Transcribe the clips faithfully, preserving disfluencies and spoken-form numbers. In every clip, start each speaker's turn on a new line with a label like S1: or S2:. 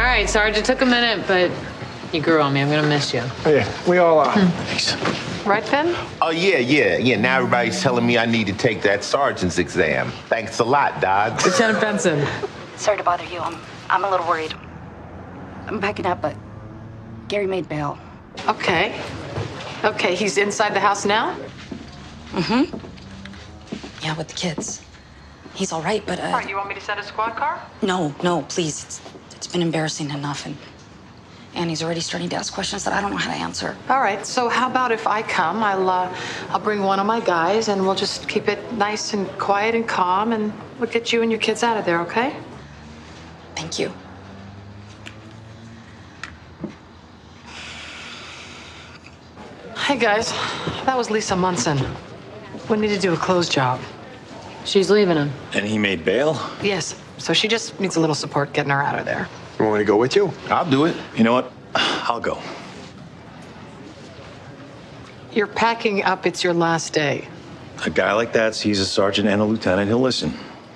S1: right, Sarge, it took a minute, but you grew on me. I'm going to miss you.
S2: Oh, yeah, we all are.
S1: Hmm. Right, Finn?
S3: Oh, yeah, yeah, yeah. Now everybody's telling me I need to take that sergeant's exam. Thanks a lot, Dog.
S1: Lieutenant Benson.
S4: Sorry to bother you. I'm, I'm a little worried. I'm packing up, but Gary made bail.
S1: Okay. Okay, he's inside the house now?
S4: Mm-hmm. Yeah, with the kids. He's all right, but, uh...
S1: All right, you want me to send a squad car?
S4: No, no, please. It's, it's been embarrassing enough, and Annie's already starting to ask questions that I don't know how to answer.
S1: All right, so how about if I come? I'll, uh, I'll bring one of my guys, and we'll just keep it nice and quiet and calm, and we'll get you and your kids out of there, okay?
S4: Thank you.
S1: Hey, guys. That was Lisa Munson. We need to do a close job. She's leaving him.
S5: And he made bail?
S1: Yes. So she just needs a little support getting her out of there.
S2: You want me to go with you?
S3: I'll do it.
S5: You know what? I'll go.
S1: You're packing up. It's your last day.
S5: A guy like that sees a sergeant and a lieutenant, he'll listen.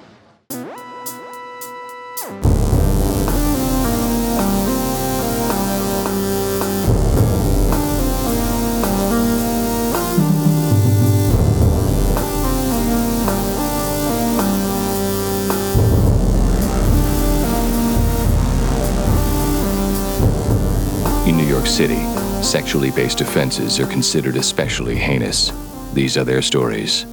S6: In New York City, sexually based offenses are considered especially heinous. These are their stories.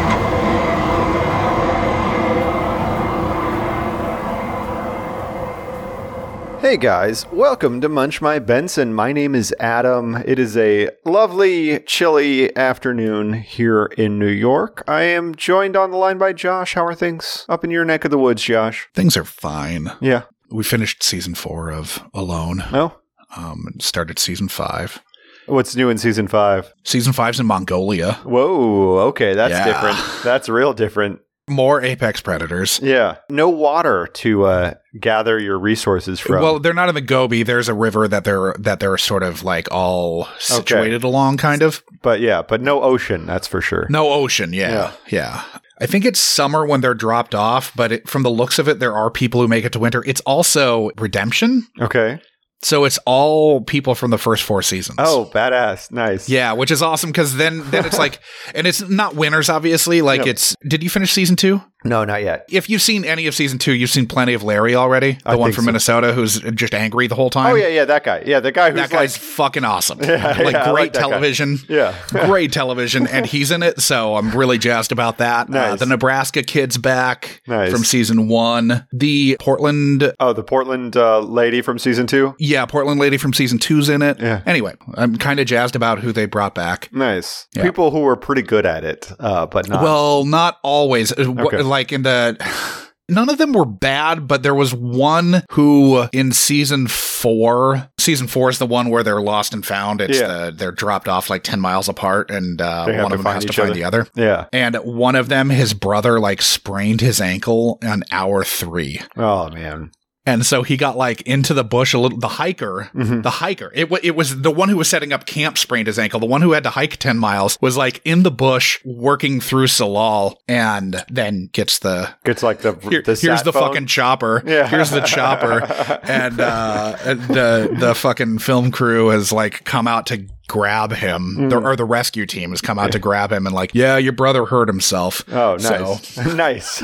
S7: Hey guys, welcome to Munch My Benson. My name is Adam. It is a lovely, chilly afternoon here in New York. I am joined on the line by Josh. How are things up in your neck of the woods, Josh?
S8: Things are fine.
S7: Yeah.
S8: We finished season four of Alone.
S7: Oh?
S8: Um, and started season five.
S7: What's new in season five?
S8: Season five's in Mongolia.
S7: Whoa, okay, that's
S8: Yeah.
S7: different. That's real different.
S8: More apex predators.
S7: Yeah. No water to uh, gather your resources from.
S8: Well, they're not in the Gobi. There's a river that they're that they're sort of like all situated okay. along, kind of.
S7: But yeah, but no ocean, that's for sure.
S8: No ocean, yeah, yeah. yeah. I think it's summer when they're dropped off, but it, from the looks of it, there are people who make it to winter. It's also redemption.
S7: Okay.
S8: So it's all people from the first four seasons.
S7: Oh, badass. Nice.
S8: Yeah, which is awesome because then then it's like, and it's not winners, obviously. Like yep. it's, did you finish season two?
S7: No, not yet.
S8: If you've seen any of season two, you've seen plenty of Larry already. The I one from so. Minnesota who's just angry the whole time.
S7: Oh, yeah, yeah, that guy. Yeah, the guy who's
S8: That guy's
S7: like,
S8: fucking awesome.
S7: Yeah,
S8: like
S7: yeah,
S8: great
S7: like
S8: television.
S7: Yeah.
S8: Great television. And he's in it, so I'm really jazzed about that.
S7: Nice.
S8: Uh, the Nebraska kid's back
S7: nice.
S8: from season one. The Portland.
S7: Oh, the Portland uh, lady from season two?
S8: Yeah, Portland lady from season two's in it.
S7: Yeah.
S8: Anyway, I'm kind of jazzed about who they brought back.
S7: Nice.
S8: Yeah.
S7: People who were pretty good at it, uh, but not.
S8: Well, not always.
S7: Okay.
S8: Like in the. None of them were bad, but there was one who in season four, season four is the one where they're lost and found. It's
S7: yeah.
S8: the, they're dropped off like ten miles apart and uh, one of them has to find
S7: other.
S8: the other.
S7: Yeah.
S8: And one of them, his brother like sprained his ankle on hour three.
S7: Oh, man.
S8: And so he got like into the bush a little. The hiker,
S7: mm-hmm.
S8: the hiker, it, w- it was the one who was setting up camp sprained his ankle. The one who had to hike ten miles was like in the bush working through Salal and then gets the.
S7: Gets like the.
S8: Here,
S7: the
S8: here's the
S7: phone.
S8: fucking chopper.
S7: Yeah.
S8: Here's the chopper. And uh, the, the fucking film crew has like come out to grab him, mm. the, or the rescue team has come out yeah. to grab him and like, yeah, your brother hurt himself.
S7: Oh, nice.
S8: So.
S7: Nice.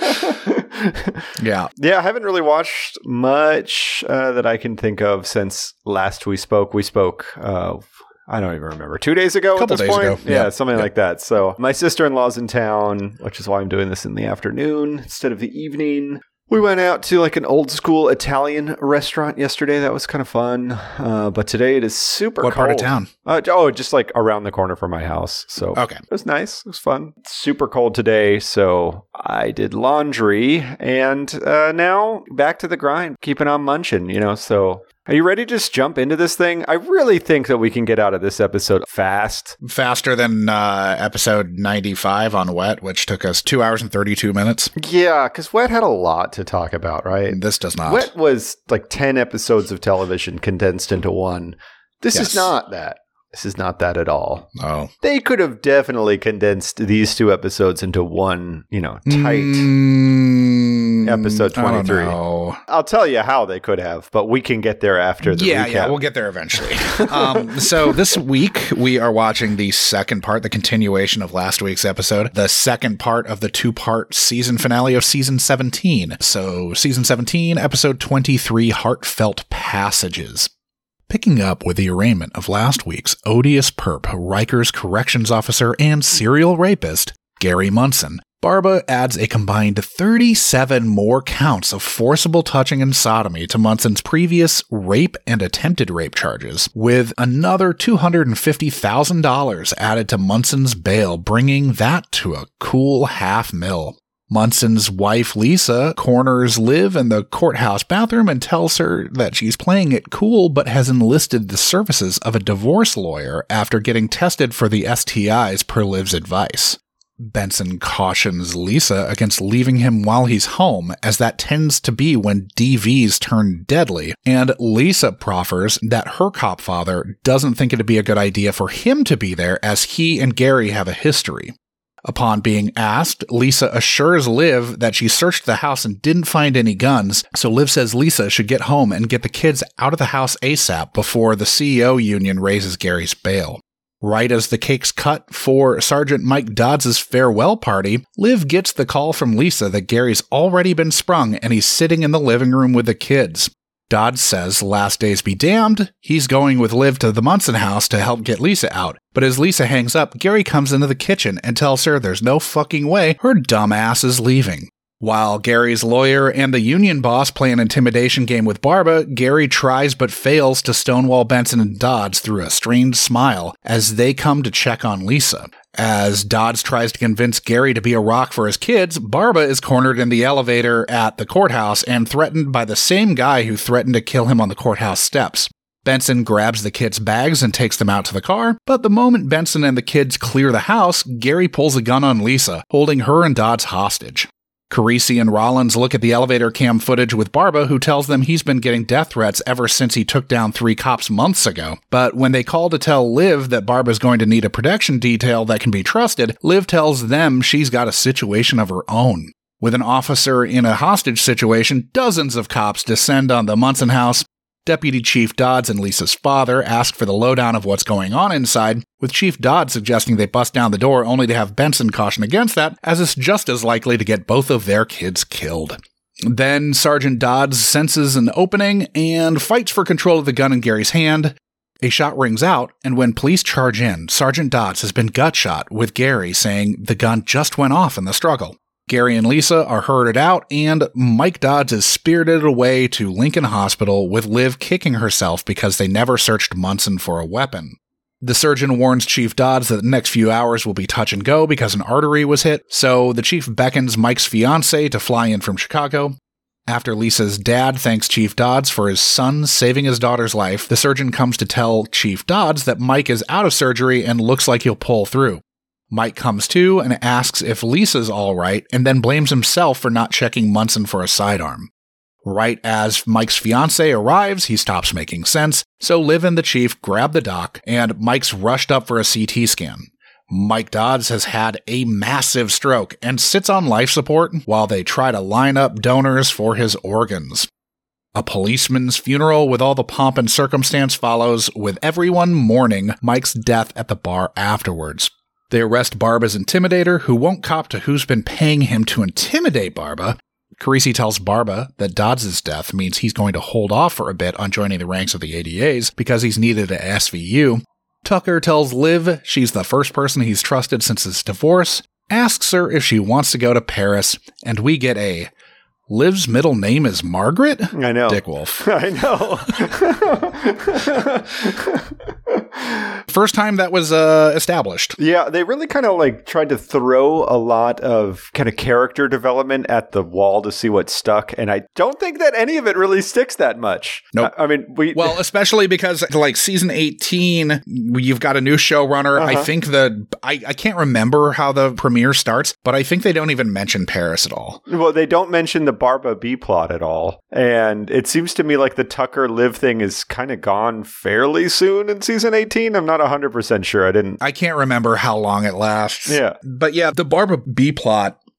S8: Yeah.
S7: Yeah, I haven't really watched much uh, that I can think of since last we spoke. We spoke, uh, I don't even remember, two days ago
S8: Couple
S7: at this
S8: days
S7: point?
S8: Ago.
S7: Yeah,
S8: yeah.
S7: something
S8: yeah.
S7: like that. So my sister-in-law's in town, which is why I'm doing this in the afternoon instead of the evening. We went out to like an old school Italian restaurant yesterday. That was kind of fun. Uh, but today it is super
S8: what
S7: cold.
S8: What part of town?
S7: Uh, oh, just like around the corner from my house. So
S8: okay.
S7: It was nice. It was fun. It's super cold today. So I did laundry and uh, now back to the grind, keeping on munching, you know, so. Are you ready to just jump into this thing? I really think that we can get out of this episode fast.
S8: Faster than uh, episode ninety-five on Wet, which took us two hours and thirty-two minutes.
S7: Yeah, because Wet had a lot to talk about, right?
S8: This does not.
S7: Wet was like ten episodes of television condensed into one. This yes. is not that. This is not that at all.
S8: Oh.
S7: They could have definitely condensed these two episodes into one, you know, tight.
S8: Mm.
S7: in episode
S8: I don't
S7: twenty-three.
S8: know.
S7: I'll tell you how they could have, but we can get there after the
S8: Yeah,
S7: recap.
S8: yeah, we'll get there eventually. um, so this week we are watching the second part, the continuation of last week's episode, the second part of the two-part season finale of season seventeen. So season seventeen, episode twenty-three, Heartfelt Passages. Picking up with the arraignment of last week's odious perp, Rikers corrections officer and serial rapist, Gary Munson, Barba adds a combined thirty-seven more counts of forcible touching and sodomy to Munson's previous rape and attempted rape charges, with another two hundred fifty thousand dollars added to Munson's bail, bringing that to a cool half mil. Munson's wife, Lisa, corners Liv in the courthouse bathroom and tells her that she's playing it cool but has enlisted the services of a divorce lawyer after getting tested for the S T Is per Liv's advice. Benson cautions Lisa against leaving him while he's home, as that tends to be when D Vs turn deadly, and Lisa proffers that her cop father doesn't think it'd be a good idea for him to be there, as he and Gary have a history. Upon being asked, Lisa assures Liv that she searched the house and didn't find any guns, so Liv says Lisa should get home and get the kids out of the house ASAP before the C E O union raises Gary's bail. Right as the cake's cut for Sergeant Mike Dodds' farewell party, Liv gets the call from Lisa that Gary's already been sprung and he's sitting in the living room with the kids. Dodds says last days be damned, he's going with Liv to the Munson house to help get Lisa out. But as Lisa hangs up, Gary comes into the kitchen and tells her there's no fucking way her dumb ass is leaving. While Gary's lawyer and the union boss play an intimidation game with Barba, Gary tries but fails to stonewall Benson and Dodds through a strained smile as they come to check on Lisa. As Dodds tries to convince Gary to be a rock for his kids, Barba is cornered in the elevator at the courthouse and threatened by the same guy who threatened to kill him on the courthouse steps. Benson grabs the kids' bags and takes them out to the car, but the moment Benson and the kids clear the house, Gary pulls a gun on Lisa, holding her and Dodds hostage. Carisi and Rollins look at the elevator cam footage with Barba, who tells them he's been getting death threats ever since he took down three cops months ago. But when they call to tell Liv that Barba's going to need a protection detail that can be trusted, Liv tells them she's got a situation of her own. With an officer in a hostage situation, dozens of cops descend on the Munson house. Deputy Chief Dodds and Lisa's father ask for the lowdown of what's going on inside, with Chief Dodds suggesting they bust down the door only to have Benson caution against that, as it's just as likely to get both of their kids killed. Then Sergeant Dodds senses an opening and fights for control of the gun in Gary's hand. A shot rings out, and when police charge in, Sergeant Dodds has been gutshot, with Gary saying the gun just went off in the struggle. Gary and Lisa are herded out, and Mike Dodds is spirited away to Lincoln Hospital, with Liv kicking herself because they never searched Munson for a weapon. The surgeon warns Chief Dodds that the next few hours will be touch and go because an artery was hit, so the chief beckons Mike's fiancée to fly in from Chicago. After Lisa's dad thanks Chief Dodds for his son saving his daughter's life, the surgeon comes to tell Chief Dodds that Mike is out of surgery and looks like he'll pull through. Mike comes to and asks if Lisa's all right, and then blames himself for not checking Munson for a sidearm. Right as Mike's fiancé arrives, he stops making sense, so Liv and the chief grab the doc, and Mike's rushed up for a C T scan. Mike Dodds has had a massive stroke and sits on life support while they try to line up donors for his organs. A policeman's funeral with all the pomp and circumstance follows, with everyone mourning Mike's death at the bar afterwards. They arrest Barba's intimidator, who won't cop to who's been paying him to intimidate Barba. Carisi tells Barba that Dodds' death means he's going to hold off for a bit on joining the ranks of the A D As because he's needed at S V U. Tucker tells Liv she's the first person he's trusted since his divorce, asks her if she wants to go to Paris, and we get a Liv's middle name is Margaret?
S7: I know.
S8: Dick Wolf.
S7: I know.
S8: First time that was uh, established.
S7: Yeah, they really kind of like tried to throw a lot of kind of character development at the wall to see what stuck, and I don't think that any of it really sticks that much.
S8: Nope.
S7: I, I mean, we
S8: well, especially because like season eighteen, you've got a new showrunner. Uh-huh. I think the I, I can't remember how the premiere starts, but I think they don't even mention Paris at all.
S7: Well, they don't mention the Barba B plot at all, and it seems to me like the Tucker Liv thing is kind of gone fairly soon in season eighteen. I'm not one hundred percent sure. I didn't.
S8: I can't remember how long it lasts.
S7: Yeah.
S8: But yeah, the Barba B plot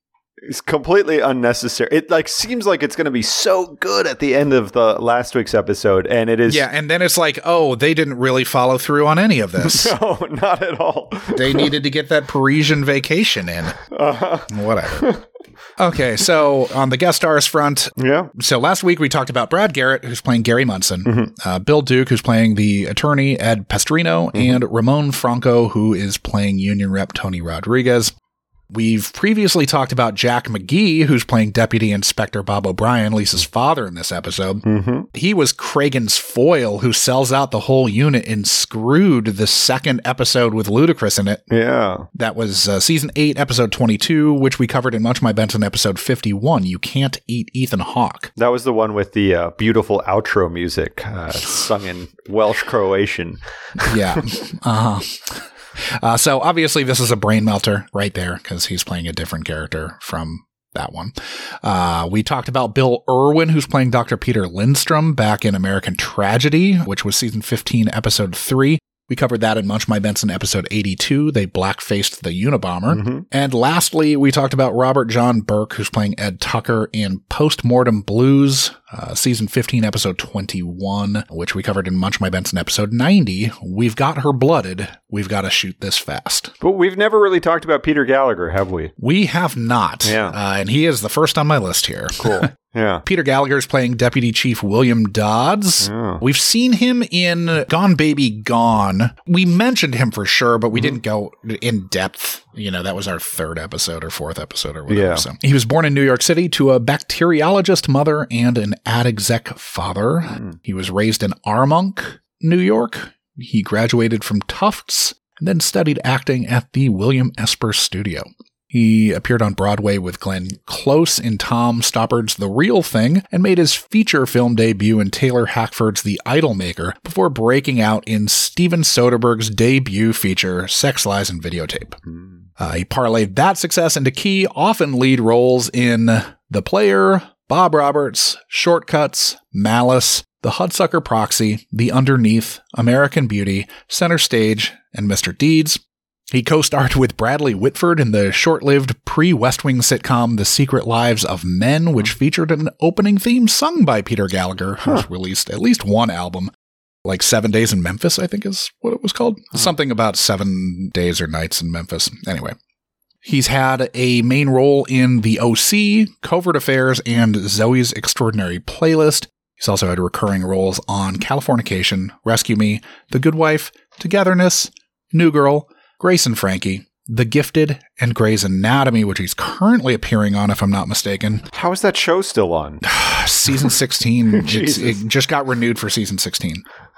S7: It's completely unnecessary. It like seems like it's going to be so good at the end of the last week's episode, and it is.
S8: Yeah, and then it's like, oh, they didn't really follow through on any of this.
S7: No, not at all.
S8: They needed to get that Parisian vacation in.
S7: Uh-huh.
S8: Whatever. Okay, so on the guest stars front,
S7: yeah.
S8: So last week we talked about Brad Garrett, who's playing Gary Munson,
S7: Mm-hmm.
S8: uh, Bill Duke, who's playing the attorney Ed Pestrino,
S7: Mm-hmm.
S8: and Ramon Franco, who is playing Union Rep Tony Rodriguez. We've previously talked about Jack McGee, who's playing Deputy Inspector Bob O'Brien, Lisa's father in this episode.
S7: Mm-hmm.
S8: He was Kragan's foil, who sells out the whole unit in Screwed, the second episode with Ludacris in it.
S7: Yeah.
S8: That was uh, season eight, episode twenty-two, which we covered in Much My Benson, episode fifty-one. You Can't Eat Ethan Hawke.
S7: That was the one with the uh, beautiful outro music uh, sung in Welsh Croatian.
S8: Yeah. Uh-huh. Uh, so obviously this is a brain melter right there because he's playing a different character from that one. Uh, we talked about Bill Irwin, who's playing Doctor Peter Lindstrom back in American Tragedy, which was season fifteen, episode three. We covered that in Munch My Benson, episode eighty-two. They black-faced the Unabomber.
S7: Mm-hmm.
S8: And lastly, we talked about Robert John Burke, who's playing Ed Tucker in Postmortem Blues, uh, season fifteen, episode twenty-one, which we covered in Munch My Benson, episode ninety. We've got her blooded. We've got to shoot this fast.
S7: But we've never really talked about Peter Gallagher, have we?
S8: We have not.
S7: Yeah.
S8: Uh, and he is the first on my list here.
S7: Cool. Yeah.
S8: Peter Gallagher is playing Deputy Chief William Dodds.
S7: Yeah.
S8: We've seen him in Gone Baby Gone. We mentioned him for sure, but we mm-hmm. didn't go in depth. You know, that was our third episode or fourth episode or whatever.
S7: Yeah.
S8: So he was born in New York City to a bacteriologist mother and an ad exec father. Mm. He was raised in Armonk, New York. He graduated from Tufts and then studied acting at the William Esper Studio. He appeared on Broadway with Glenn Close in Tom Stoppard's The Real Thing and made his feature film debut in Taylor Hackford's The Idolmaker before breaking out in Steven Soderbergh's debut feature, Sex, Lies, and Videotape. Uh, he parlayed that success into key, often lead roles in The Player, Bob Roberts, Shortcuts, Malice, The Hudsucker Proxy, The Underneath, American Beauty, Center Stage, and Mister Deeds. He co-starred with Bradley Whitford in the short-lived pre-West Wing sitcom The Secret Lives of Men, which featured an opening theme sung by Peter Gallagher, who's huh. released at least one album. Like Seven Days in Memphis, I think is what it was called. Huh. Something about seven days or nights in Memphis. Anyway. He's had a main role in The O C, Covert Affairs, and Zoe's Extraordinary Playlist. He's also had recurring roles on Californication, Rescue Me, The Good Wife, Togetherness, New Girl, Grace and Frankie, The Gifted, and Grey's Anatomy, which he's currently appearing on, if I'm not mistaken.
S7: How is that show still on?
S8: Season sixteen. it's, it just got renewed for season sixteen.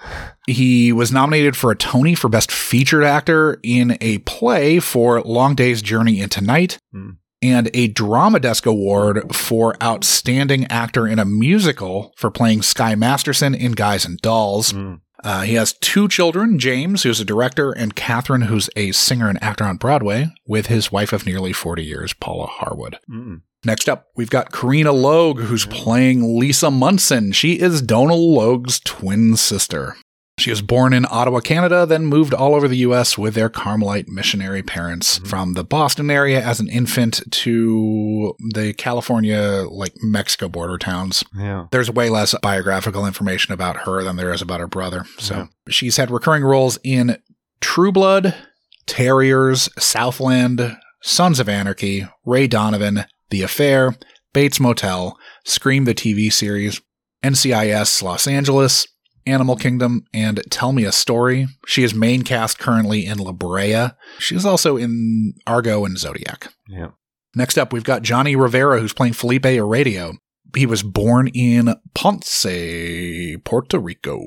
S8: He was nominated for a Tony for Best Featured Actor in a play for Long Day's Journey into Night, hmm. and a Drama Desk Award for Outstanding Actor in a Musical for playing Sky Masterson in Guys and Dolls. Hmm. Uh, he has two children, James, who's a director, and Catherine, who's a singer and actor on Broadway, with his wife of nearly forty years, Paula Harwood. Mm. Next up, we've got Karina Logue, who's playing Lisa Munson. She is Donal Logue's twin sister. She was born in Ottawa, Canada, then moved all over the U S with their Carmelite missionary parents mm-hmm. from the Boston area as an infant to the California, like Mexico border towns.
S7: Yeah.
S8: There's way less biographical information about her than there is about her brother. So yeah. She's had recurring roles in True Blood, Terriers, Southland, Sons of Anarchy, Ray Donovan, The Affair, Bates Motel, Scream the T V series, N C I S Los Angeles, Animal Kingdom, and Tell Me a Story. She is main cast currently in La Brea. She is also in Argo and Zodiac.
S7: Yeah.
S8: Next up, we've got Johnny Rivera, who's playing Felipe Heredia. He was born in Ponce, Puerto Rico.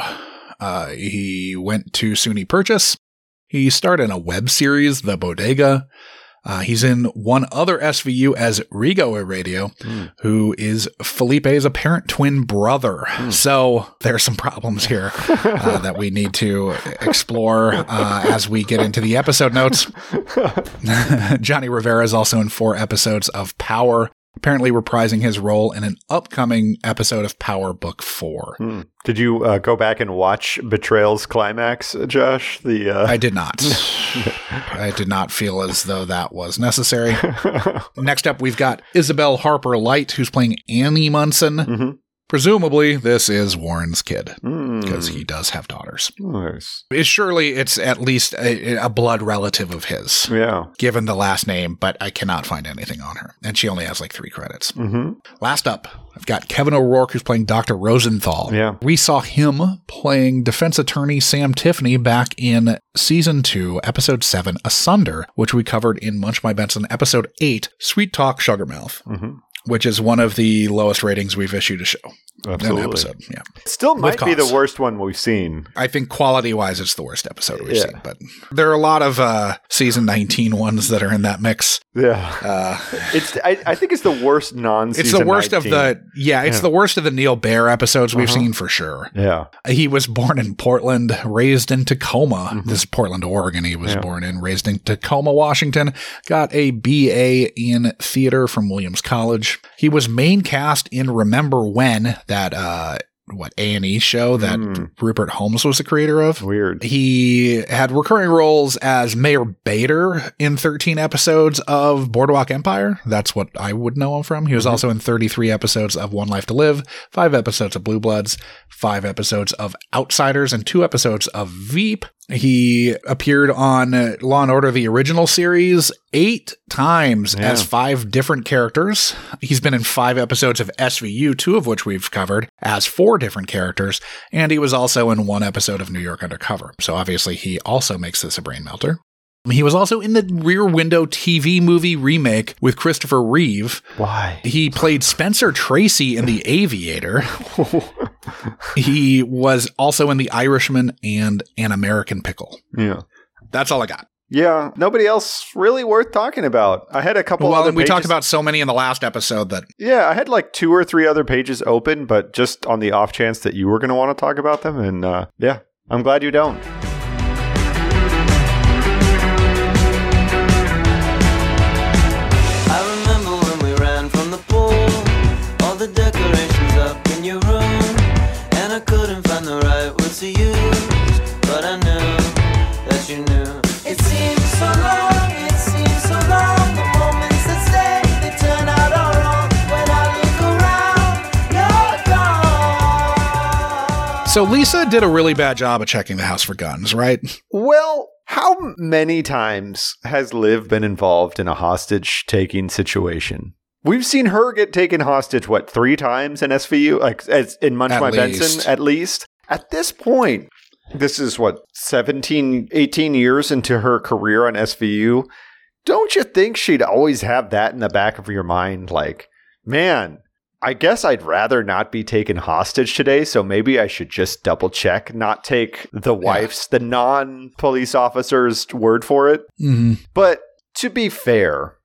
S8: Uh, he went to SUNY Purchase. He starred in a web series, The Bodega. Uh, he's in one other S V U as Rigo Heredia, mm. who is Felipe's apparent twin brother. Mm. So there's some problems here uh, that we need to explore uh, as we get into the episode notes. Johnny Rivera is also in four episodes of Power. apparently reprising his role in an upcoming episode of Power Book four.
S7: Hmm. Did you uh, go back and watch Betrayal's climax, Josh? The uh...
S8: I did not. I did not feel as though that was necessary. Next up, we've got Isabel Harper Light, who's playing Annie Munson.
S7: Mm-hmm.
S8: Presumably, this is Warren's kid, because
S7: Mm.
S8: he does have daughters.
S7: Nice.
S8: It's, surely it's at least a, a blood relative of his,
S7: Yeah.
S8: given the last name, but I cannot find anything on her. And she only has like three credits.
S7: Mm-hmm.
S8: Last up, I've got Kevin O'Rourke, who's playing Doctor Rosenthal.
S7: Yeah.
S8: We saw him playing defense attorney Sam Tiffany back in season two, episode seven, Asunder, which we covered in Munch My Benson, episode eight, Sweet Talk Sugarmouth. Mm-hmm. Which is one of the lowest ratings we've issued a show.
S7: Absolutely.
S8: An episode, yeah.
S7: Still might
S8: With
S7: be the
S8: cause.
S7: worst one we've seen.
S8: I think quality-wise, it's the worst episode we've
S7: Yeah.
S8: seen. But there are a lot of uh, season nineteen ones that are in that mix.
S7: Yeah.
S8: Uh,
S7: It's. I, I think it's the worst non-season
S8: it's the worst
S7: nineteen.
S8: of the, yeah, it's
S7: Yeah.
S8: the worst of the Neil Baer episodes we've
S7: Uh-huh.
S8: seen for sure.
S7: Yeah.
S8: He was born in Portland, raised in Tacoma. Mm-hmm. This is Portland, Oregon. He was
S7: Yeah.
S8: born in, raised in Tacoma, Washington. Got a B A in theater from Williams College. He was main cast in Remember When, that uh, what A and E show that
S7: Mm.
S8: Rupert Holmes was the creator of.
S7: Weird.
S8: He had recurring roles as Mayor Bader in thirteen episodes of Boardwalk Empire. That's what I would know him from. He was
S7: Mm-hmm.
S8: also in thirty-three episodes of One Life to Live, five episodes of Blue Bloods, five episodes of Outsiders, and two episodes of Veep. He appeared on uh, Law and Order, the original series, eight times
S7: Yeah.
S8: as five different characters. He's been in five episodes of S V U, two of which we've covered, as four different characters. And he was also in one episode of New York Undercover. So obviously he also makes this a brain melter. He was also in the Rear Window T V movie remake with Christopher Reeve.
S7: Why?
S8: He played Spencer Tracy in The Aviator. He was also in The Irishman and An American Pickle.
S7: Yeah.
S8: That's all I got.
S7: Yeah. Nobody else really worth talking about. I had a couple
S8: Well,
S7: other
S8: and we
S7: pages.
S8: talked about so many in the last episode that
S7: Yeah, I had like two or three other pages open, but just on the off chance that you were going to want to talk about them. And uh, yeah, I'm glad you don't.
S9: I remember when we ran from the pool, all the decorations up in your room, and I couldn't find the right words to use, but I knew that you knew. It seems so long, it seems so long, the moments that stay, they turn out all wrong. When I look around, you're gone.
S8: So Lisa did a really bad job of checking the house for guns, right?
S7: Well, how many times has Liv been involved in a hostage-taking situation? We've seen her get taken hostage, what, three times in S V U? Like, as in Munch
S8: At
S7: My
S8: least.
S7: Benson, at least? At this point, this is, what, seventeen, eighteen years into her career on S V U? Don't you think she'd always have that in the back of your mind? Like, man, I guess I'd rather not be taken hostage today, so maybe I should just double check, not take the wife's, the non-police officer's word for it.
S8: Mm-hmm.
S7: But to be fair,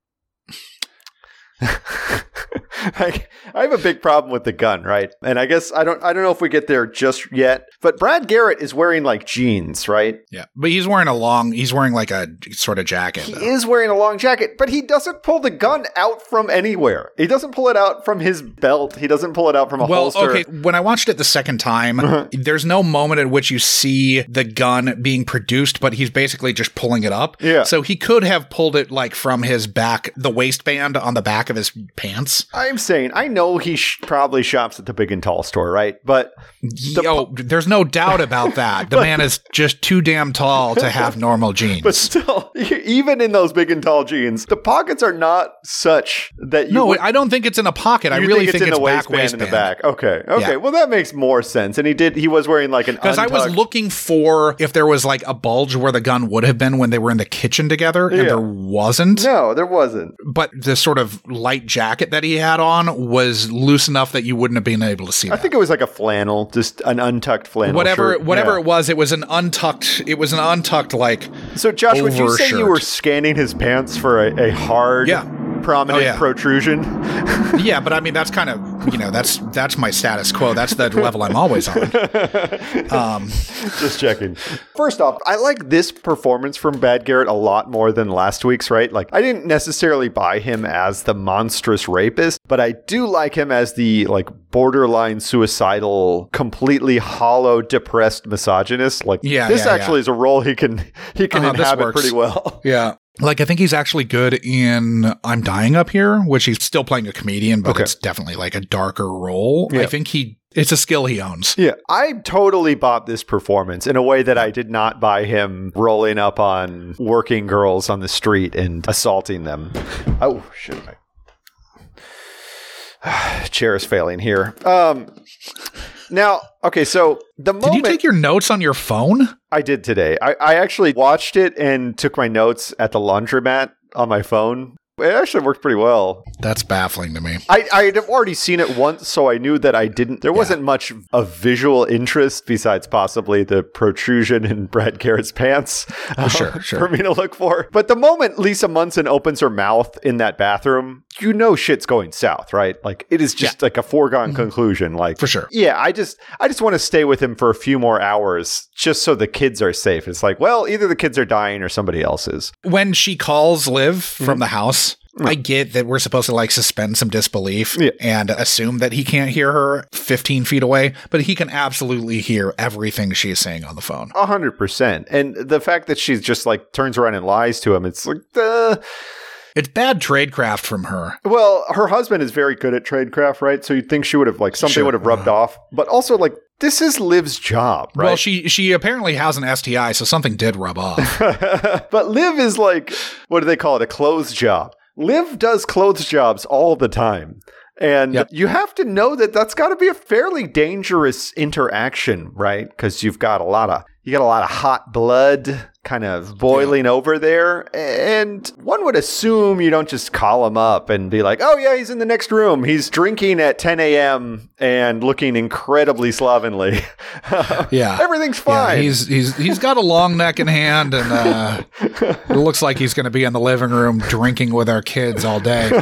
S7: I, I have a big problem with the gun, right? And I guess I don't I don't know if we get there just yet, but Brad Garrett is wearing like jeans, right?
S8: Yeah, but he's wearing a long, he's wearing like a sort of jacket.
S7: He
S8: though.
S7: is wearing a long jacket, but he doesn't pull the gun out from anywhere. He doesn't pull it out from his belt. He doesn't pull it out from a
S8: Well,
S7: holster.
S8: okay, when I watched it the second time, there's no moment at which you see the gun being produced, but he's basically just pulling it up.
S7: Yeah.
S8: So he could have pulled it like from his back, the waistband on the back of his pants.
S7: I'm saying, I know he sh- probably shops at the Big and Tall store, right? But the
S8: Yo, there's no doubt about that. The man is just too damn tall to have normal jeans.
S7: But still, even in those Big and Tall jeans, the pockets are not such that you.
S8: no,
S7: would,
S8: I don't think it's in a pocket. I
S7: you
S8: really
S7: think it's in the
S8: back
S7: waistband,
S8: waistband
S7: in the back. Okay, okay.
S8: Yeah.
S7: Well, that makes more sense. And he did. He was wearing like an
S8: Because I was
S7: untucked-
S8: looking for if there was like a bulge where the gun would have been when they were in the kitchen together, and
S7: Yeah.
S8: there wasn't.
S7: No, there wasn't.
S8: But the sort of light jacket that he had on was loose enough that you wouldn't have been able to see
S7: I
S8: that.
S7: think it was like a flannel, just an untucked flannel.
S8: whatever
S7: shirt.
S8: whatever
S7: Yeah.
S8: it was, it was an untucked it was an untucked like
S7: So, Josh, would you say
S8: overshirt.
S7: you were scanning his pants for a, a hard
S8: Yeah.
S7: prominent
S8: Oh, yeah.
S7: protrusion.
S8: Yeah, but I mean that's kind of you know that's that's my status quo. That's the level I'm always on. Um,
S7: Just checking. First off, I like this performance from Bad Garrett a lot more than last week's, right? Like, I didn't necessarily buy him as the monstrous rapist, but I do like him as the, like, borderline suicidal, completely hollow, depressed misogynist. Like,
S8: Yeah,
S7: this
S8: yeah,
S7: actually
S8: yeah.
S7: is a role he can he can
S8: Uh-huh, this
S7: inhabit
S8: works.
S7: pretty well.
S8: Yeah. Like, I think he's actually good in I'm Dying Up Here, which he's still playing a comedian, but
S7: Okay.
S8: it's definitely like a darker role.
S7: Yeah.
S8: I think he, it's a skill he owns.
S7: Yeah, I totally bought this performance in a way that I did not buy him rolling up on working girls on the street and assaulting them. Oh, shit. My chair is failing here. Um, now, okay, so the
S8: Did
S7: moment
S8: you take your notes on your phone?
S7: I did today, I, I actually watched it and took my notes at the laundromat on my phone. It actually worked pretty well.
S8: That's baffling to me.
S7: I, I had already seen it once, so I knew that I didn't. There wasn't much of visual interest besides possibly the protrusion in Brad Garrett's pants uh,
S8: sure, sure.
S7: for me to look for. But the moment Lisa Munson opens her mouth in that bathroom, you know shit's going south, right? Like, it is just like a foregone conclusion. Like,
S8: For sure.
S7: Yeah, I just I just want to stay with him for a few more hours just so the kids are safe. It's like, well, either the kids are dying or somebody else is.
S8: When she calls Liv
S7: Mm-hmm.
S8: from the house, I get that we're supposed to like suspend some disbelief
S7: Yeah.
S8: and assume that he can't hear her fifteen feet away, but he can absolutely hear everything she's saying on the phone.
S7: A hundred percent. And the fact that she's just like turns around and lies to him, it's like, uh,
S8: It's bad tradecraft from her.
S7: well, her husband is very good at tradecraft, right? So you'd think she would have like something
S8: Sure.
S7: would have rubbed off, but also like this is Liv's job, right?
S8: Well, she she apparently has an S T I, so something did rub off.
S7: But Liv is like, what do they call it? A clothes job. Liv does clothes jobs all the time. And
S8: Yep.
S7: you have to know that that's got to be a fairly dangerous interaction, right? Because you've got a lot of you got a lot of hot blood kind of boiling over there, and one would assume you don't just call him up and be like, "Oh yeah, he's in the next room. He's drinking at ten a.m. and looking incredibly slovenly.
S8: Yeah.
S7: Everything's
S8: Yeah,
S7: fine."
S8: he's he's he's got a long neck in hand, and uh, it looks like he's going to be in the living room drinking with our kids all day.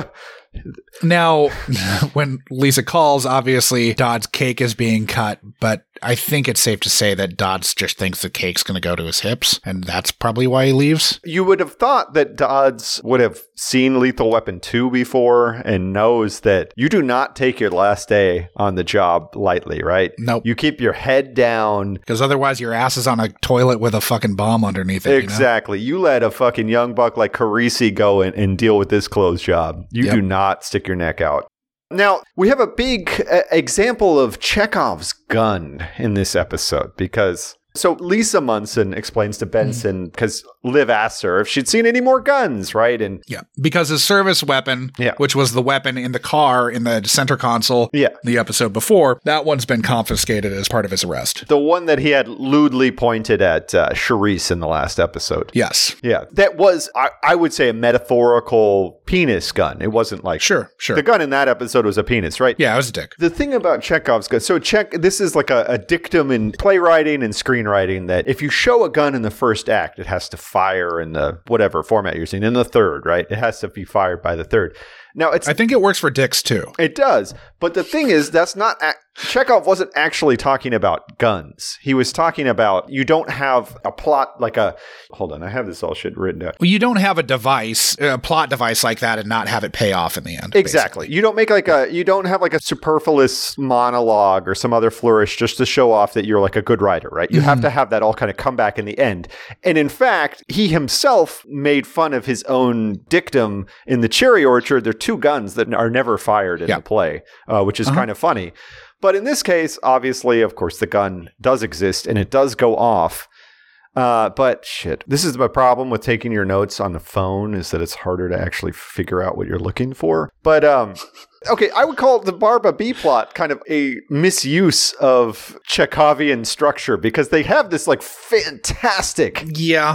S8: Now, when Lisa calls, obviously Dodd's cake is being cut, but I think it's safe to say that Dodds just thinks the cake's going to go to his hips, and that's probably why he leaves.
S7: You would have thought that Dodds would have seen Lethal Weapon two before and knows that you do not take your last day on the job lightly, right?
S8: Nope.
S7: You keep your head down.
S8: Because otherwise your ass is on a toilet with a fucking bomb underneath it.
S7: Exactly. You, let a fucking young buck like Carisi go and, and deal with this clothes job. You
S8: Yep.
S7: do not stick your neck out. Now, we have a big uh, example of Chekhov's gun in this episode because... So Lisa Munson explains to Benson, because Liv asks her if she'd seen any more guns, right? And
S8: Yeah, because his service weapon,
S7: Yeah.
S8: which was the weapon in the car in the center console,
S7: Yeah.
S8: the episode before, that one's been confiscated as part of his arrest.
S7: the one that he had lewdly pointed at uh, Charisse in the last episode.
S8: Yes.
S7: Yeah, that was, I, I would say, a metaphorical penis gun. It wasn't like...
S8: Sure, sure.
S7: The gun in that episode was a penis, right?
S8: Yeah, I was a dick.
S7: The thing about Chekhov's gun, so Check, this is like a, a dictum in playwriting and screenwriting that if you show a gun in the first act, it has to fire in the whatever format you're seeing, in the third, right? It has to be fired by the third. Now, it's
S8: I think it works for dicks too.
S7: it does, but the thing is, that's not ac- Chekhov wasn't actually talking about guns. He was talking about you don't have a plot like a. Hold on, I have this all shit written down.
S8: Well, you don't have a device, a plot device like that, and not have it pay off in the end.
S7: Exactly. You don't make like a you don't have like a superfluous monologue or some other flourish just to show off that you're like a good writer, right? You have to have that all kind of come back in the end. And in fact, he himself made fun of his own dictum in The Cherry Orchard. There are two guns that are never fired in
S8: Yeah.
S7: the play, uh, which is
S8: Uh-huh.
S7: kind of funny. But in this case, obviously, of course, the gun does exist and it does go off. Uh, but shit, this is my problem with taking your notes on the phone is that it's harder to actually figure out what you're looking for. But, um, okay, I would call the Barba B plot kind of a misuse of Chekhovian structure because they have this like fantastic
S8: Yeah.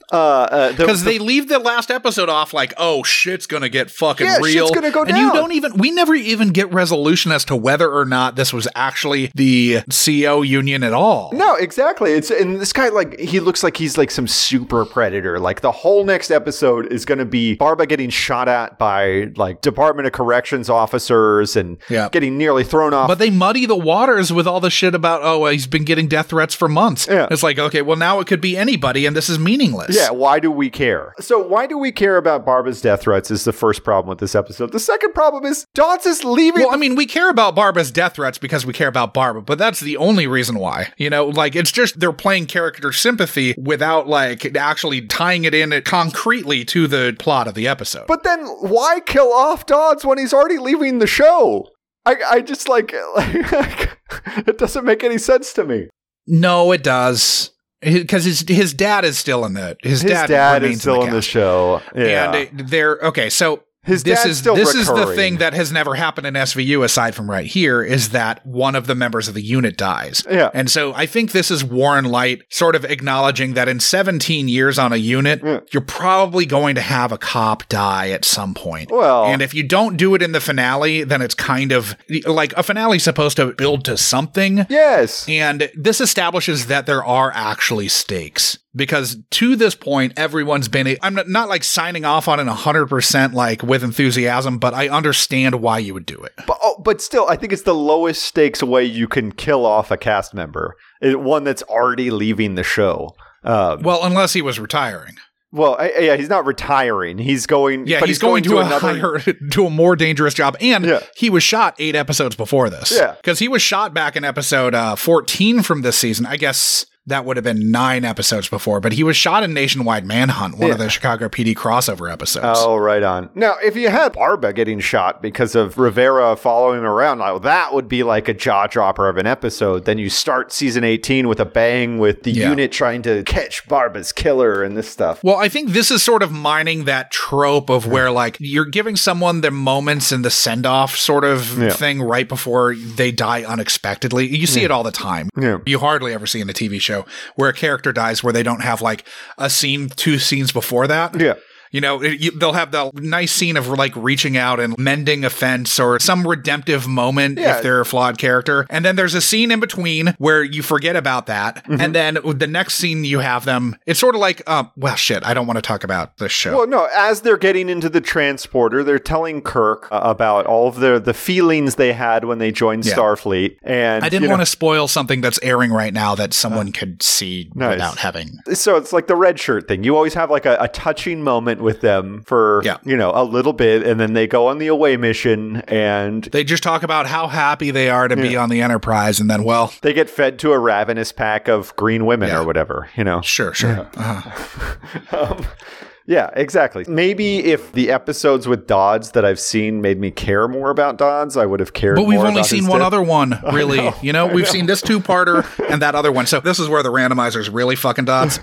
S7: Uh, uh, the-
S8: Because
S7: the-
S8: they leave the last episode off like, oh, shit's gonna get fucking
S7: Yeah,
S8: real.
S7: shit's gonna go
S8: and you
S7: down.
S8: don't even, we never even get resolution as to whether or not this was actually the C O union at all.
S7: No, exactly. It's and this guy like he looks like he's like some super predator. Like the whole next episode is going to be Barba getting shot at by like Department of Corrections officers and
S8: Yeah.
S7: getting nearly thrown off.
S8: But they muddy the waters with all the shit about, oh, he's been getting death threats for months.
S7: Yeah.
S8: It's like, okay, well, now it could be anybody, and this is meaningless.
S7: Yeah, why do we care? So why do we care about Barba's death threats is the first problem with this episode. The second problem is Dodds is leaving.
S8: Well, I mean, we care about Barba's death threats because we care about Barba, but that's the only reason why. You know, like, it's just they're playing character sympathy without, like, actually tying it in concretely to the plot of the episode.
S7: But then why kill off Dodds when he's already leaving the show? I, I just like, like it doesn't make any sense to me.
S8: No, it does. Because his his dad is still in the his,
S7: His
S8: dad,
S7: dad
S8: remains
S7: is still in the,
S8: cast.
S7: show. Yeah.
S8: And it- they're okay. So
S7: His
S8: this
S7: dad's
S8: is
S7: still
S8: this is the
S7: recurring.
S8: thing that has never happened in S V U aside from right here is that one of the members of the unit dies.
S7: Yeah.
S8: And so I think this is Warren Light sort of acknowledging that in seventeen years on a unit,
S7: Yeah.
S8: you're probably going to have a cop die at some point.
S7: Well-
S8: and if you don't do it in the finale, then it's kind of like a finale is supposed to build to something.
S7: Yes.
S8: And this establishes that there are actually stakes. Because to this point, everyone's been, I'm not, not like signing off on it one hundred percent like with enthusiasm, but I understand why you would do it.
S7: But, oh, but still, I think it's the lowest stakes way you can kill off a cast member. It, one that's already leaving the show. Um,
S8: Well, unless he was retiring.
S7: well, I, yeah, he's not retiring. He's going.
S8: Yeah,
S7: but
S8: he's, going, to, a
S7: another.
S8: higher, to a more dangerous job. And
S7: Yeah.
S8: he was shot eight episodes before this.
S7: Yeah.
S8: Because he was shot back in episode uh, fourteen from this season. I guess that would have been nine episodes before, but he was shot in Nationwide Manhunt, one of
S7: Yeah.
S8: the Chicago P D crossover episodes.
S7: Oh, right on. Now, if you had Barba getting shot because of Rivera following around, now that would be like a jaw dropper of an episode. Then you start season eighteen with a bang with the
S8: Yeah.
S7: unit trying to catch Barba's killer and this stuff.
S8: Well, I think this is sort of mining that trope of where, like, you're giving someone their moments and the send off sort of
S7: Yeah.
S8: thing right before they die unexpectedly. You see it all the time.
S7: Yeah.
S8: You hardly ever see in a T V show where a character dies where they don't have, like, a scene, two scenes before that.
S7: Yeah.
S8: You know, it, you, they'll have the nice scene of like reaching out and mending a fence or some redemptive moment
S7: Yeah.
S8: if they're a flawed character. And then there's a scene in between where you forget about that.
S7: Mm-hmm.
S8: And then the next scene you have them, it's sort of like, uh, well, shit, I don't want to talk about this show.
S7: Well, no, as they're getting into the transporter, they're telling Kirk uh, about all of the, the feelings they had when they joined
S8: Yeah.
S7: Starfleet. And
S8: I didn't
S7: you know,
S8: want to spoil something that's airing right now that someone could see
S7: nice.
S8: without having.
S7: So it's like the red shirt thing. You always have like a, a touching moment with them for,
S8: Yeah.
S7: you know, a little bit, and then they go on the away mission and
S8: They just talk about how happy they are to be on the Enterprise, and then, well,
S7: they get fed to a ravenous pack of green women
S8: Yeah.
S7: or whatever, you know.
S8: sure, sure. Uh-huh.
S7: Um, yeah, exactly. Maybe if the episodes with Dodds that I've seen made me care more about Dodds, I would have cared
S8: But we've
S7: more
S8: only
S7: about
S8: seen
S7: his
S8: one
S7: death.
S8: other one, really.
S7: know,
S8: you know, we've seen this two-parter and that other one. So this is where the randomizer's really fucking dots.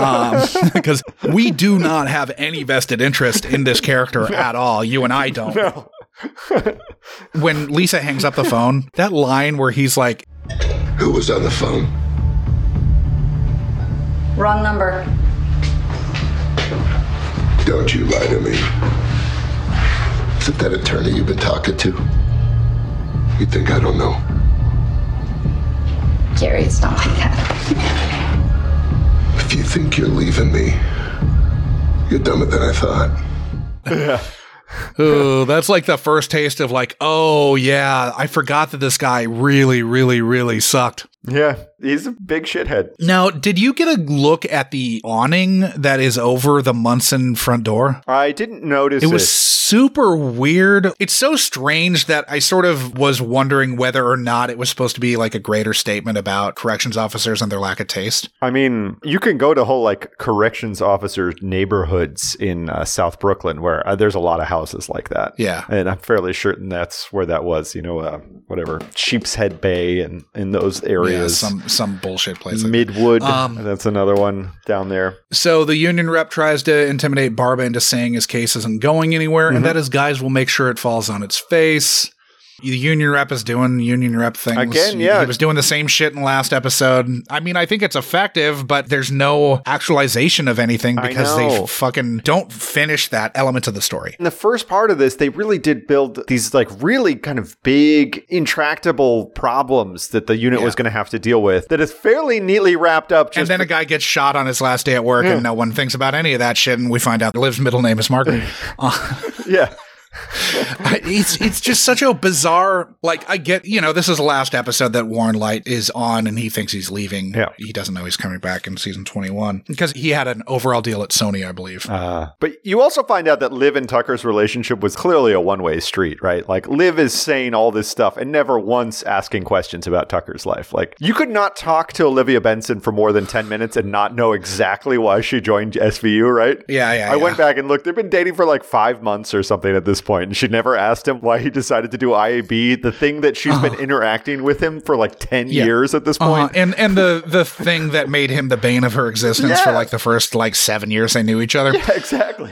S8: Um, because we do not have any vested interest in this character at all. You and I don't.
S7: No.
S8: When Lisa hangs up the phone, that line where he's like,
S10: Who was on the phone?
S4: Wrong number.
S10: Don't you lie to me. Is it that attorney you've been talking to? You think I don't know?
S4: Gary, it's not like that.
S10: If you think you're leaving me, you're dumber than I thought.
S8: oh, that's like the first taste of like, oh, yeah, I forgot that this guy really, really, really sucked.
S7: Yeah, he's a big shithead.
S8: Now, did you get a look at the awning that is over the Munson front door?
S7: I didn't notice
S8: It
S7: it.
S8: was super weird. It's so strange that I sort of was wondering whether or not it was supposed to be like a greater statement about corrections officers and their lack of taste.
S7: I mean, you can go to whole like corrections officer neighborhoods in uh, South Brooklyn where uh, there's a lot of houses like that.
S8: Yeah.
S7: And I'm fairly certain that's where that was, you know, uh, whatever, Sheepshead Bay and in those areas.
S8: Yeah, some some bullshit place. Like
S7: Midwood,
S8: Um,
S7: that's another one down there.
S8: So the union rep tries to intimidate Barba into saying his case isn't going anywhere,
S7: Mm-hmm.
S8: and that his guys will make sure it falls on its face. The union rep is doing union rep things.
S7: Again, yeah.
S8: He was doing the same shit in the last episode. I mean, I think it's effective, but there's no actualization of anything because they
S7: know.
S8: fucking don't finish that element of the story.
S7: In the first part of this, they really did build these like really kind of big, intractable problems that the unit
S8: Yeah.
S7: was going to have to deal with that is fairly neatly wrapped up. Just
S8: And then a guy gets shot on his last day at work
S7: Yeah.
S8: and no one thinks about any of that shit. And we find out Liv's middle name is Margaret. Uh,
S7: yeah.
S8: it's it's just such a bizarre, like, I get, you know, this is the last episode that Warren Light is on and he thinks he's leaving.
S7: Yeah.
S8: He doesn't know he's coming back in season twenty-one because he had an overall deal at Sony, I believe.
S7: Uh, but you also find out that Liv and Tucker's relationship was clearly a one-way street, right? Like, Liv is saying all this stuff and never once asking questions about Tucker's life. Like, you could not talk to Olivia Benson for more than ten minutes and not know exactly why she joined S V U, right?
S8: Yeah, yeah,
S7: I
S8: yeah.
S7: went back and looked. They've been dating for like five months or something at this point, and she never asked him why he decided to do I A B, the thing that she's been interacting with him for like ten
S8: Yeah.
S7: years at this
S8: Uh-huh.
S7: point.
S8: And and the the thing that made him the bane of her existence
S7: Yeah.
S8: for like the first like seven years they knew each other.
S7: Yeah, exactly.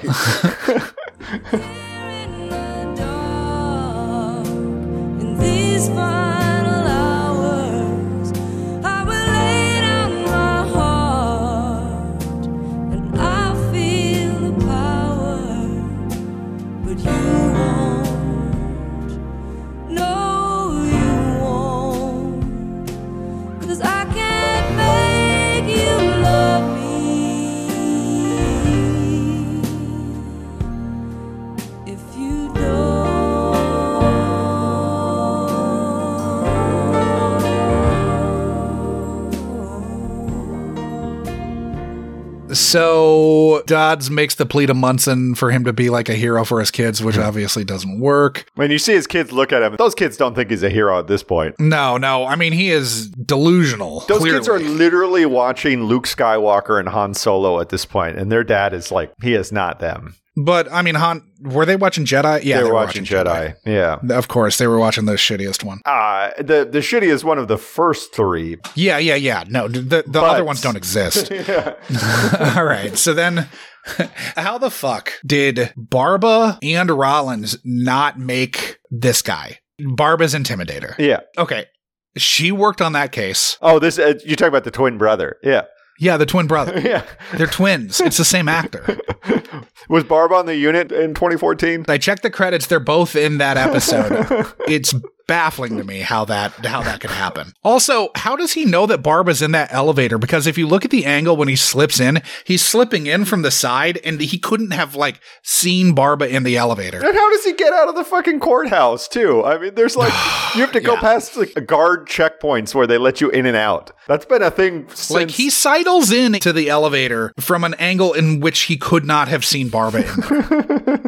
S11: In these final hours, I will lay down my heart, and I feel the power, but you won't. No, you won't, 'cause I can't make you love me if you
S8: So Dodds makes the plea to Munson for him to be like a hero for his kids, which obviously doesn't work.
S7: When you see his kids look at him, those kids don't think he's a hero at this point.
S8: No, no. I mean, he is delusional.
S7: Those
S8: clearly.
S7: kids are literally watching Luke Skywalker and Han Solo at this point, and their dad is like, he is not them.
S8: But I mean, Han, were they watching Jedi? Yeah,
S7: they were watching, watching Jedi. Jedi. Yeah,
S8: of course, they were watching the shittiest one.
S7: Uh, the the shittiest one of the first three.
S8: Yeah, yeah, yeah. No, the the
S7: But-
S8: other ones don't exist. All right. So then, how the fuck did Barba and Rollins not make this guy? Barba's Intimidator.
S7: Yeah.
S8: Okay. She worked on that case.
S7: Oh, this uh, you talk about the twin brother. Yeah.
S8: Yeah, the twin brother.
S7: Yeah.
S8: They're twins. It's the same actor.
S7: Was Barb on the unit in twenty fourteen?
S8: I checked the credits. They're both in that episode. It's baffling to me how that how that could happen. Also, how does he know that Barba's in that elevator? Because if you look at the angle when he slips in, he's slipping in from the side, and he couldn't have like seen Barba in the elevator.
S7: And how does he get out of the fucking courthouse too? I mean, there's like you have to go
S8: Yeah.
S7: past like guard checkpoints where they let you in and out. That's been a thing since
S8: Like he sidles in to the elevator from an angle in which he could not have seen Barba in there.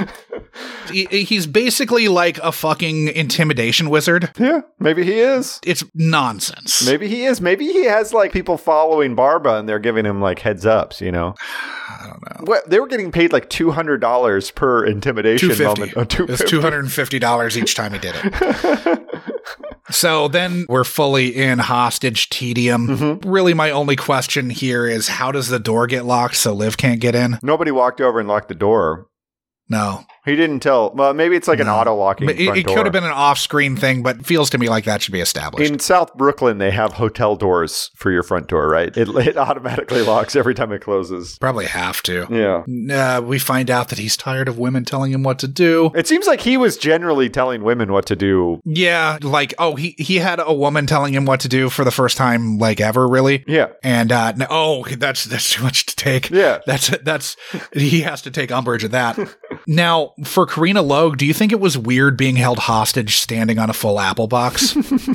S8: He- He's basically like a fucking intimidation wizard.
S7: Yeah, maybe he is.
S8: It's nonsense.
S7: Maybe he is. Maybe he has like people following Barba and they're giving him like heads ups, you know?
S8: I don't know.
S7: What, they were getting paid like two hundred dollars per intimidation
S8: two hundred fifty
S7: moment. Oh,
S8: It's two hundred fifty dollars each time he did it. So then we're fully in hostage tedium.
S7: Mm-hmm.
S8: Really, my only question here is how does the door get locked so Liv can't get in?
S7: Nobody walked over and locked the door.
S8: No.
S7: He didn't tell. Well, maybe it's like an
S8: No.
S7: auto locking
S8: But
S7: front
S8: It, it
S7: door.
S8: could have been an off-screen thing, but feels to me like that should be established.
S7: In South Brooklyn, they have hotel doors for your front door, right? It, it automatically locks every time it closes.
S8: Probably have to.
S7: Yeah.
S8: Uh, we find out that he's tired of women telling him what to do.
S7: It seems like he was generally telling women what to do.
S8: Yeah, like, oh, he, he had a woman telling him what to do for the first time, like, ever, really?
S7: Yeah.
S8: And, uh, no, oh, that's, that's too much to take.
S7: Yeah.
S8: That's, that's, he has to take umbrage at that. Now, for Karina Logue, do you think it was weird being held hostage standing on a full apple box?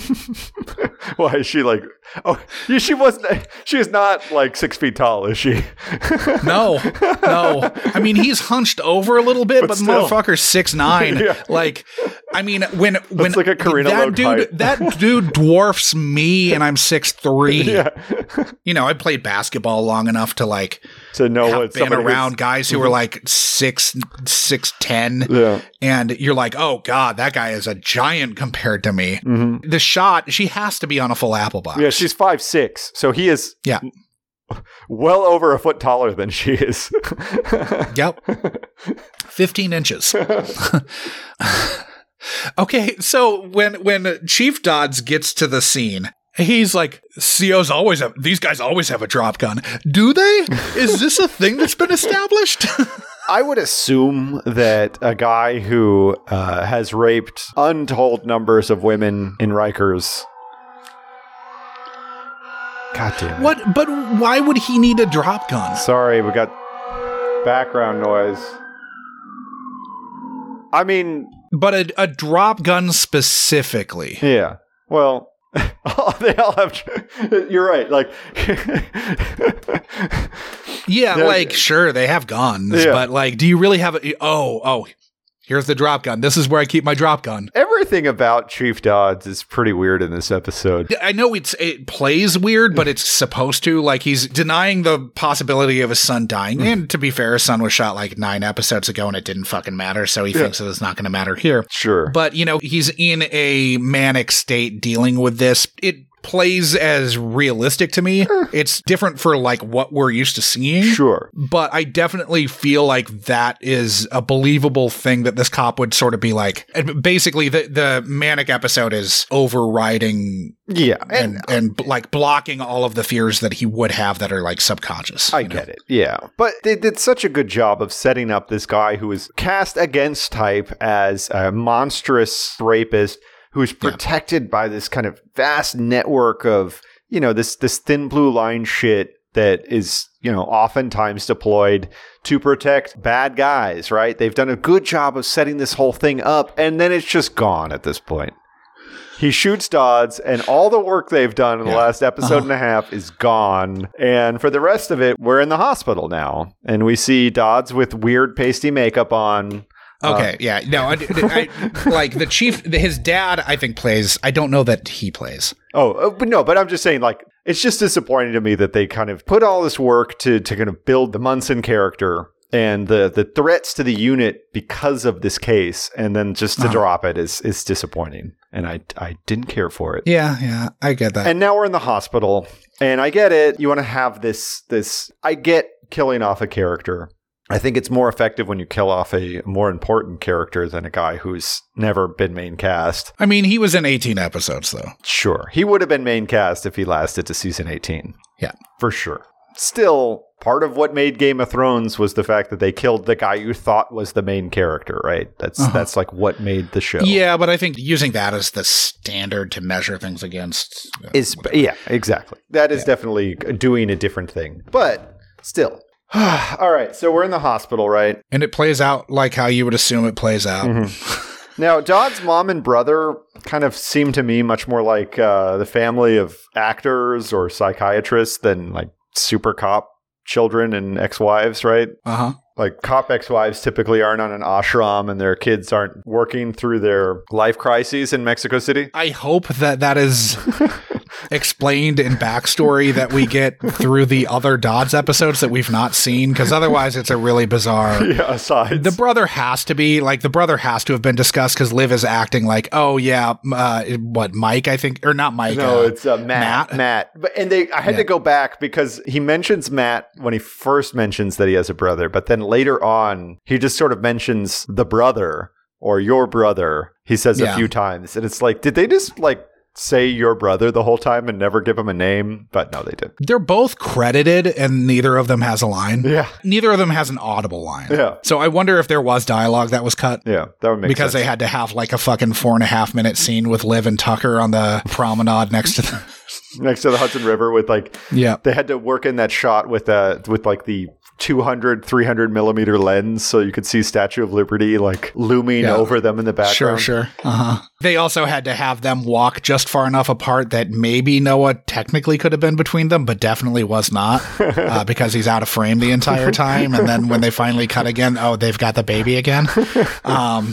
S7: Why is she like, oh, yeah, she wasn't, she is not like six feet tall, is she?
S8: No, no. I mean, he's hunched over a little bit,
S7: But
S8: but,
S7: still.
S8: the motherfucker's six nine.
S7: Yeah.
S8: Like, I mean, when when
S7: like a Karina
S8: that
S7: Logue
S8: dude
S7: height.
S8: that dude dwarfs me, and I'm six three.
S7: Yeah.
S8: You know, I played basketball long enough to like
S7: To know
S8: have
S7: what
S8: been
S7: somebody
S8: around
S7: was-
S8: guys who were like six six ten.
S7: Yeah.
S8: And you're like, oh god, that guy is a giant compared to me.
S7: Mm-hmm.
S8: The shot, she has to be on a full apple box.
S7: Yeah, she's five six, so he is
S8: yeah.
S7: well over a foot taller than she is.
S8: Yep. fifteen inches. Okay, so when when Chief Dodds gets to the scene, he's like, C Os always have, these guys always have a drop gun. Do they? Is this a thing that's been established?
S7: I would assume that a guy who uh, has raped untold numbers of women in Rikers. God damn it.
S8: What? But why would he need a drop gun?
S7: Sorry, we got background noise. I mean...
S8: But a, a drop gun specifically.
S7: Yeah. Well... Oh, they all have. You're right. Like,
S8: yeah, like sure they have guns, yeah. But like, do you really have a? Oh, oh, here's the drop gun. This is where I keep my drop gun.
S7: Everything about Chief Dodds is pretty weird in this episode.
S8: I know it's it plays weird, but it's supposed to. Like he's denying the possibility of his son dying. And to be fair, his son was shot like nine episodes ago, and it didn't fucking matter. So he yeah. thinks that it's not going to matter here.
S7: Sure,
S8: but you know he's in a manic state dealing with this. It plays as realistic to me. It's different for like what we're used to seeing.
S7: Sure.
S8: But I definitely feel like that is a believable thing that this cop would sort of be like. Basically, the, the manic episode is overriding.
S7: Yeah.
S8: And, and, and like blocking all of the fears that he would have that are like subconscious.
S7: I get know? it. Yeah. But they did such a good job of setting up this guy who is cast against type as a monstrous rapist who's protected yeah. by this kind of vast network of, you know, this this thin blue line shit that is, you know, oftentimes deployed to protect bad guys, right? They've done a good job of setting this whole thing up, and then it's just gone at this point. He shoots Dodds, and all the work they've done in yeah. the last episode uh-huh. and a half is gone. And for the rest of it, we're in the hospital now, and we see Dodds with weird pasty makeup on.
S8: Okay, uh, yeah, no, I, I, like the chief, his dad, I think plays. I don't know that he plays.
S7: Oh, but no, but I'm just saying, like, it's just disappointing to me that they kind of put all this work to to kind of build the Munson character and the the threats to the unit because of this case, and then just to uh-huh. drop it is is disappointing, and I I didn't care for it.
S8: Yeah, yeah, I get that.
S7: And now we're in the hospital, and I get it. You want to have this this. I get killing off a character. I think it's more effective when you kill off a more important character than a guy who's never been main cast.
S8: I mean, he was in eighteen episodes, though.
S7: Sure. He would have been main cast if he lasted to season eighteen.
S8: Yeah.
S7: For sure. Still, part of what made Game of Thrones was the fact that they killed the guy you thought was the main character, right? That's uh-huh. that's like what made the show.
S8: Yeah, but I think using that as the standard to measure things against
S7: uh, is whatever. Yeah, exactly. That is yeah. definitely doing a different thing. But still. All right, so we're in the hospital, right?
S8: And it plays out like how you would assume it plays out.
S7: Mm-hmm. Now, Dodd's mom and brother kind of seem to me much more like uh, the family of actors or psychiatrists than like super cop children and ex-wives, right?
S8: Uh-huh.
S7: Like cop ex-wives typically aren't on an ashram and their kids aren't working through their life crises in Mexico City.
S8: I hope that that is explained in backstory that we get through the other Dodds episodes that we've not seen, because otherwise it's a really bizarre.
S7: Yeah, asides.
S8: The brother has to be, like, the brother has to have been discussed because Liv is acting like, oh, yeah, uh, what, Mike, I think, or not Mike.
S7: No,
S8: uh,
S7: it's uh, Matt. Matt. Matt. But, and they, I had yeah. to go back because he mentions Matt when he first mentions that he has a brother, but then later on, he just sort of mentions the brother or your brother. He says yeah. a few times. And it's like, did they just like say your brother the whole time and never give him a name? But no, they didn't.
S8: They're both credited and neither of them has a line.
S7: Yeah.
S8: Neither of them has an audible line.
S7: Yeah.
S8: So I wonder if there was dialogue that was cut.
S7: Yeah, that would make
S8: because
S7: sense. Because
S8: they had to have like a fucking four and a half minute scene with Liv and Tucker on the promenade next to the
S7: next to the Hudson River with like,
S8: yeah,
S7: they had to work in that shot with uh with like the two hundred, three hundred millimeter lens so you could see Statue of Liberty like looming yeah. over them in the background.
S8: Sure, sure. Uh-huh. They also had to have them walk just far enough apart that maybe Noah technically could have been between them, but definitely was not uh, because he's out of frame the entire time. And then when they finally cut again, oh, they've got the baby again. Um,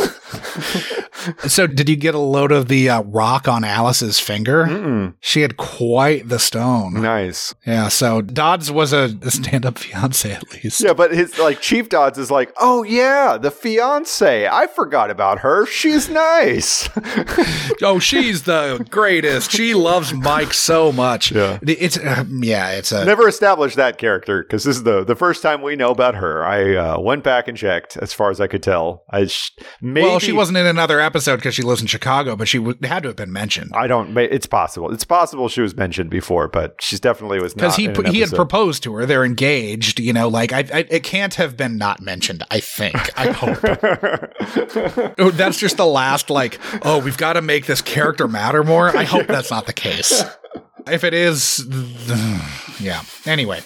S8: so did you get a load of the uh, rock on Alice's finger?
S7: Mm-mm.
S8: She had quite the stone.
S7: Nice.
S8: Yeah, so Dodds was a, a stand-up fiance at least.
S7: Yeah, but his like Chief Dodds is like, oh yeah, the fiance. I forgot about her. She's nice.
S8: Oh, she's the greatest. She loves Mike so much.
S7: Yeah,
S8: it's uh, yeah, it's a
S7: never established that character because this is the the first time we know about her. I uh, went back and checked, as far as I could tell. I sh- maybe
S8: well, she wasn't in another episode. episode because she lives in Chicago, but she w- had to have been mentioned.
S7: I don't. It's possible. It's possible she was mentioned before, but she's definitely was not.
S8: Because he
S7: in an
S8: he had
S7: episode.
S8: proposed to her. They're engaged. You know, like I, I it can't have been not mentioned. I think. I hope. Oh, that's just the last. Like, oh, we've got to make this character matter more. I hope that's not the case. If it is, yeah. Anyway.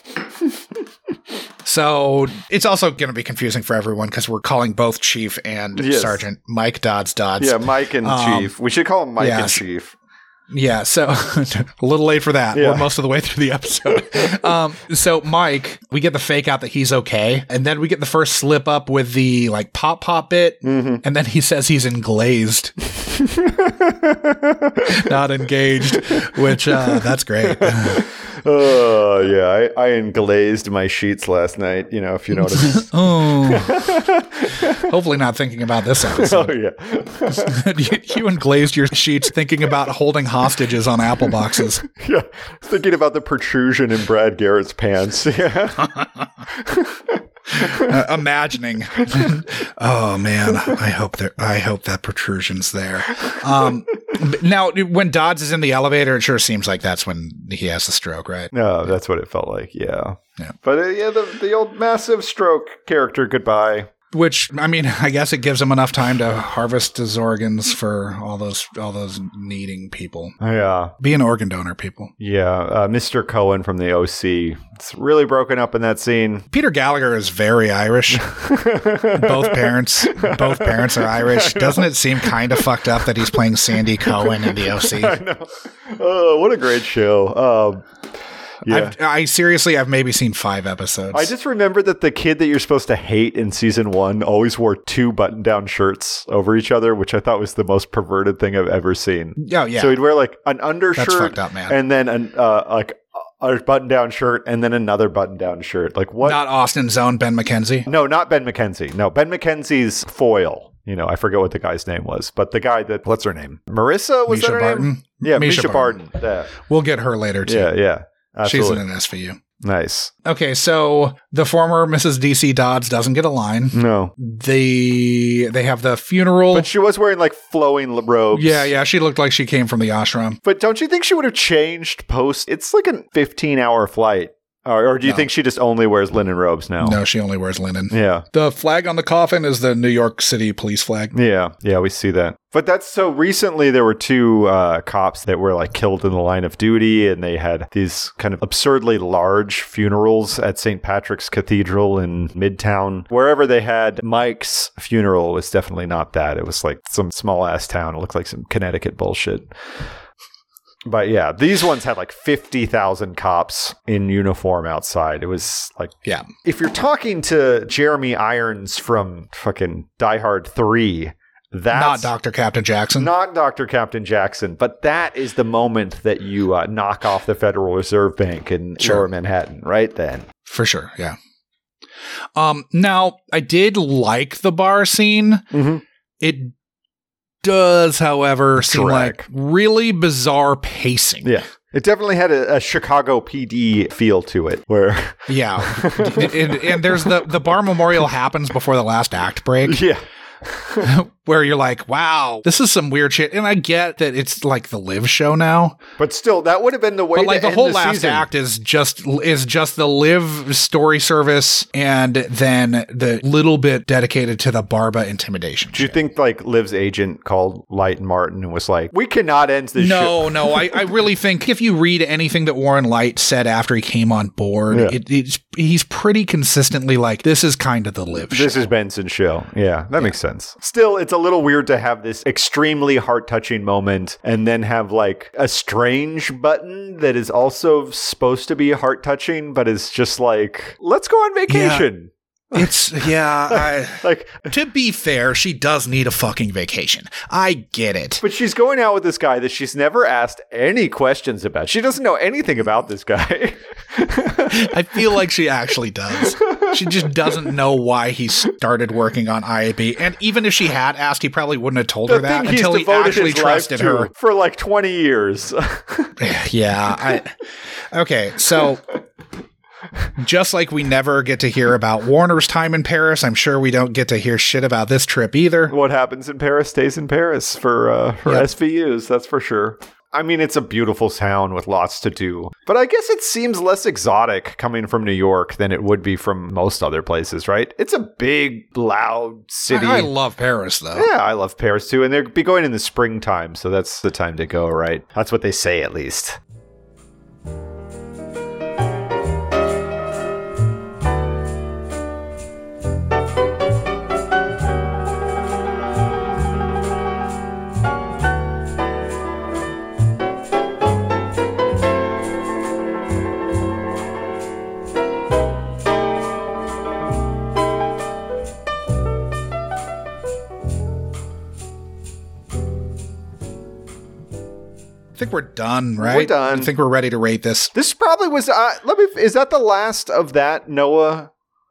S8: So it's also going to be confusing for everyone because we're calling both Chief and
S7: Yes.
S8: Sergeant Mike Dodds Dodds.
S7: Yeah, Mike and
S8: Um,
S7: Chief. We should call him Mike
S8: yes.
S7: and Chief.
S8: Yeah, so a little late for that.
S7: Yeah.
S8: We're most of the way through the episode. um, so Mike, we get the fake out that he's okay, and then we get the first slip up with the like pop pop bit,
S7: Mm-hmm.
S8: and then he says he's englazed, not engaged, which uh, that's great.
S7: Oh, yeah. I, I englazed my sheets last night, you know, if you notice.
S8: Oh, hopefully not thinking about this episode.
S7: Oh, yeah.
S8: you, you englazed your sheets thinking about holding hostages on apple boxes.
S7: Yeah. Thinking about the protrusion in Brad Garrett's pants. Yeah.
S8: Uh, imagining. Oh man, I hope there. I hope that protrusion's there. Um, but now, when Dodds is in the elevator, it sure seems like that's when he has the stroke, right?
S7: No, that's what it felt like. Yeah.
S8: Yeah.
S7: But uh, yeah, the, the old massive stroke character, goodbye.
S8: Which, I mean, I guess it gives him enough time to harvest his organs for all those all those needing people.
S7: Yeah.
S8: Be an organ donor, people.
S7: Yeah. Uh, Mister Cohen from the O C. It's really broken up in that scene.
S8: Peter Gallagher is very Irish. both parents, both parents are Irish. Doesn't it seem kind of fucked up that he's playing Sandy Cohen in the O C?
S7: I know. Oh, what a great show. Um, yeah.
S8: I've, I seriously, I've maybe seen five episodes.
S7: I just remember that the kid that you're supposed to hate in season one always wore two button-down shirts over each other, which I thought was the most perverted thing I've ever seen.
S8: Oh, yeah.
S7: So he'd wear like an undershirt,
S8: That's fucked up, man.
S7: and then an uh, like a button-down shirt, and then another button-down shirt. Like what?
S8: Not Austin's own Ben McKenzie.
S7: No, not Ben McKenzie. No, Ben McKenzie's foil. You know, I forget what the guy's name was, but the guy that what's her name? Marissa was
S8: Misha
S7: that her
S8: Barton?
S7: name? Yeah,
S8: Misha
S7: Misha, Barton.
S8: Barton.
S7: Yeah.
S8: We'll get her later too.
S7: yeah, yeah.
S8: She's
S7: Absolutely.
S8: in an S V U.
S7: Nice.
S8: Okay, so the former Missus D C Dodds doesn't get a line.
S7: No,
S8: They they have the funeral.
S7: but she was wearing like flowing robes.
S8: yeah, yeah, she looked like she came from the ashram.
S7: But don't you think she would have changed post? It's like a fifteen hour flight. Or, or do you
S8: No.
S7: think she just only wears linen robes now?
S8: No, she only wears linen.
S7: Yeah.
S8: The flag on the coffin is the New York City police flag.
S7: Yeah. Yeah, we see that. But that's so recently there were two uh, cops that were like killed in the line of duty, and they had these kind of absurdly large funerals at Saint Patrick's Cathedral in Midtown. Wherever they had Mike's funeral was definitely not that. It was like some small ass town. It looked like some Connecticut bullshit. But yeah, these ones had like fifty thousand cops in uniform outside. It was like,
S8: Yeah.
S7: if you're talking to Jeremy Irons from fucking Die Hard three, that's
S8: Not Doctor Captain Jackson.
S7: not Doctor Captain Jackson, but that is the moment that you uh, knock off the Federal Reserve Bank in
S8: Sure.
S7: Lower Manhattan, right then.
S8: For sure, yeah. Um, now, I did like the bar scene.
S7: Mm-hmm.
S8: It does, however, seem
S7: Drag.
S8: like really bizarre pacing.
S7: Yeah. It definitely had a, a Chicago P D feel to it, where
S8: Yeah. and, and there's the, the bar memorial happens before the last act break.
S7: yeah,
S8: Where you're like, wow, this is some weird shit. And I get that it's like the Live show now.
S7: but still, that would have been the way.
S8: But like
S7: to
S8: the
S7: end
S8: whole
S7: the
S8: last
S7: season.
S8: act is just is just the Live story service and then the little bit dedicated to the Barba intimidation.
S7: Do you
S8: shit.
S7: think like Liv's agent called Light and Martin and was like, "We cannot end this"?
S8: No,
S7: show.
S8: no. I, I really think if you read anything that Warren Light said after he came on board,
S7: Yeah.
S8: it, it's he's pretty consistently like, this is kind of the Live show.
S7: This is Benson's show. Yeah, that makes sense. Still, it's a little weird to have this extremely heart-touching moment and then have like a strange button that is also supposed to be heart-touching, but is just like, let's go on vacation.
S8: It's yeah. I,
S7: Like,
S8: to be fair, she does need a fucking vacation. I get it.
S7: but she's going out with this guy that she's never asked any questions about. She doesn't know anything about this guy.
S8: I feel like she actually does. She just doesn't know why he started working on I A B. And even if she had asked, he probably wouldn't have told her
S7: The
S8: that
S7: thing he's
S8: until he
S7: devoted
S8: actually
S7: his life
S8: trusted
S7: to
S8: her.
S7: for like twenty years.
S8: Yeah. I, okay. So Just like we never get to hear about Warner's time in Paris, I'm sure we don't get to hear shit about this trip either.
S7: What happens in Paris stays in Paris for uh, for
S8: Yep.
S7: S V Us, that's for sure. I mean, it's a beautiful town with lots to do. But I guess it seems less exotic coming from New York than it would be from most other places, right? It's a big, loud city.
S8: I, I love Paris, though.
S7: Yeah, I love Paris too. And they'll be going in the springtime, so that's the time to go, right? That's what they say, at least.
S8: I think we're done, right?
S7: We're done.
S8: I think we're ready to rate this.
S7: This probably was, uh, let me, is that the last of that Noah?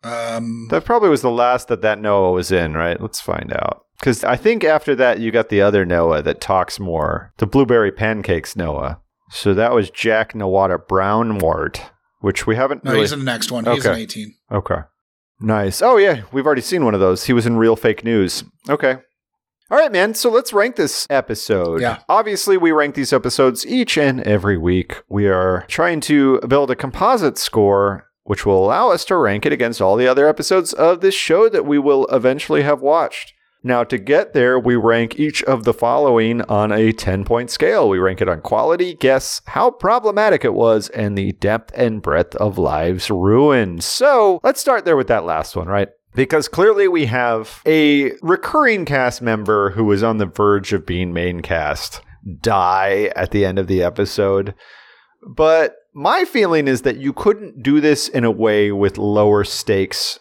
S8: Um,
S7: That probably was the last that that Noah was in, right? Let's find out. Because I think after that, you got the other Noah that talks more. The Blueberry Pancakes Noah. So that was Jack Nawada Brownwart, which we haven't
S8: no,
S7: really...
S8: he's in the next one. He's in
S7: Okay.
S8: eighteen.
S7: Okay. Nice. Oh, yeah. We've already seen one of those. He was in Real Fake News. Okay. All right, man. So let's rank this episode.
S8: Yeah.
S7: Obviously, we rank these episodes each and every week. We are trying to build a composite score, which will allow us to rank it against all the other episodes of this show that we will eventually have watched. Now, to get there, we rank each of the following on a ten-point scale. We rank it on quality, guess, how problematic it was, and the depth and breadth of lives ruined. So let's start there with that last one, right? Because clearly we have a recurring cast member who is on the verge of being main cast die at the end of the episode. But my feeling is that you couldn't do this in a way with lower stakes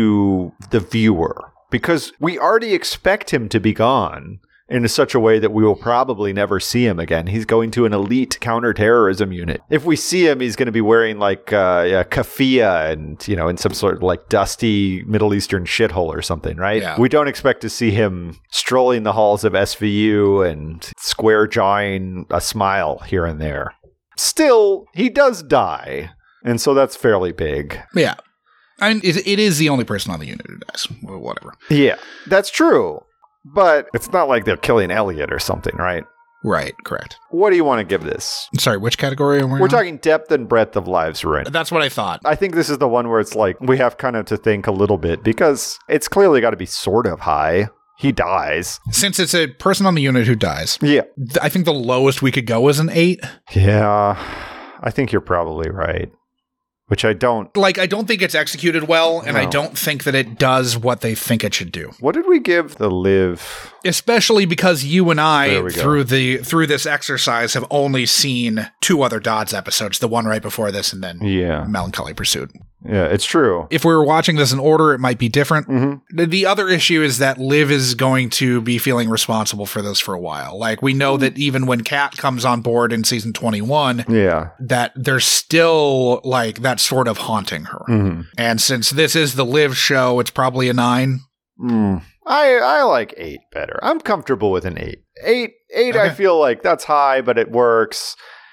S7: to the viewer. Because we already expect him to be gone in such a way that we will probably never see him again. He's going to an elite counterterrorism unit. If we see him, he's going to be wearing like uh, yeah, keffiyeh and, you know, in some sort of like dusty Middle Eastern shithole or something, right?
S8: Yeah.
S7: We don't expect to see him strolling the halls of S V U and square jawing a smile here and there. Still, he does die. And so that's fairly big.
S8: Yeah. I mean, it, it is the only person on the unit who dies. Well, whatever.
S7: Yeah, that's true. But it's not like they're killing Elliot or something, right?
S8: Right, correct.
S7: What do you want to give this?
S8: Sorry, which category are we
S7: We're
S8: on?
S7: talking depth and breadth of lives ruined.
S8: That's what I thought.
S7: I think this is the one where it's like we have kind of to think a little bit because it's clearly got to be sort of high. He dies.
S8: Since it's a person on the unit who dies,
S7: Yeah.
S8: th- I think the lowest we could go is an eight.
S7: Yeah. I think you're probably right. Which I don't.
S8: Like, I don't think it's executed well, and I
S7: No.
S8: don't think that it does what they think it should do.
S7: What did we give the live?
S8: Especially because you and
S7: There
S8: I,
S7: we go.
S8: through the through this exercise, have only seen two other Dodds episodes. The one right before this, and then
S7: Yeah.
S8: Melancholy Pursuit.
S7: Yeah, it's true.
S8: If we were watching this in order, it might be different.
S7: Mm-hmm.
S8: The, the other issue is that Liv is going to be feeling responsible for this for a while. Like, we know that even when Kat comes on board in season twenty-one,
S7: Yeah.
S8: that there's still, like, that sort of haunting her.
S7: Mm-hmm.
S8: And since this is the Liv show, it's probably a nine.
S7: Mm. I I like eight better. I'm comfortable with an eight. Eight, eight. I
S8: Okay.
S7: feel like that's high, but it works.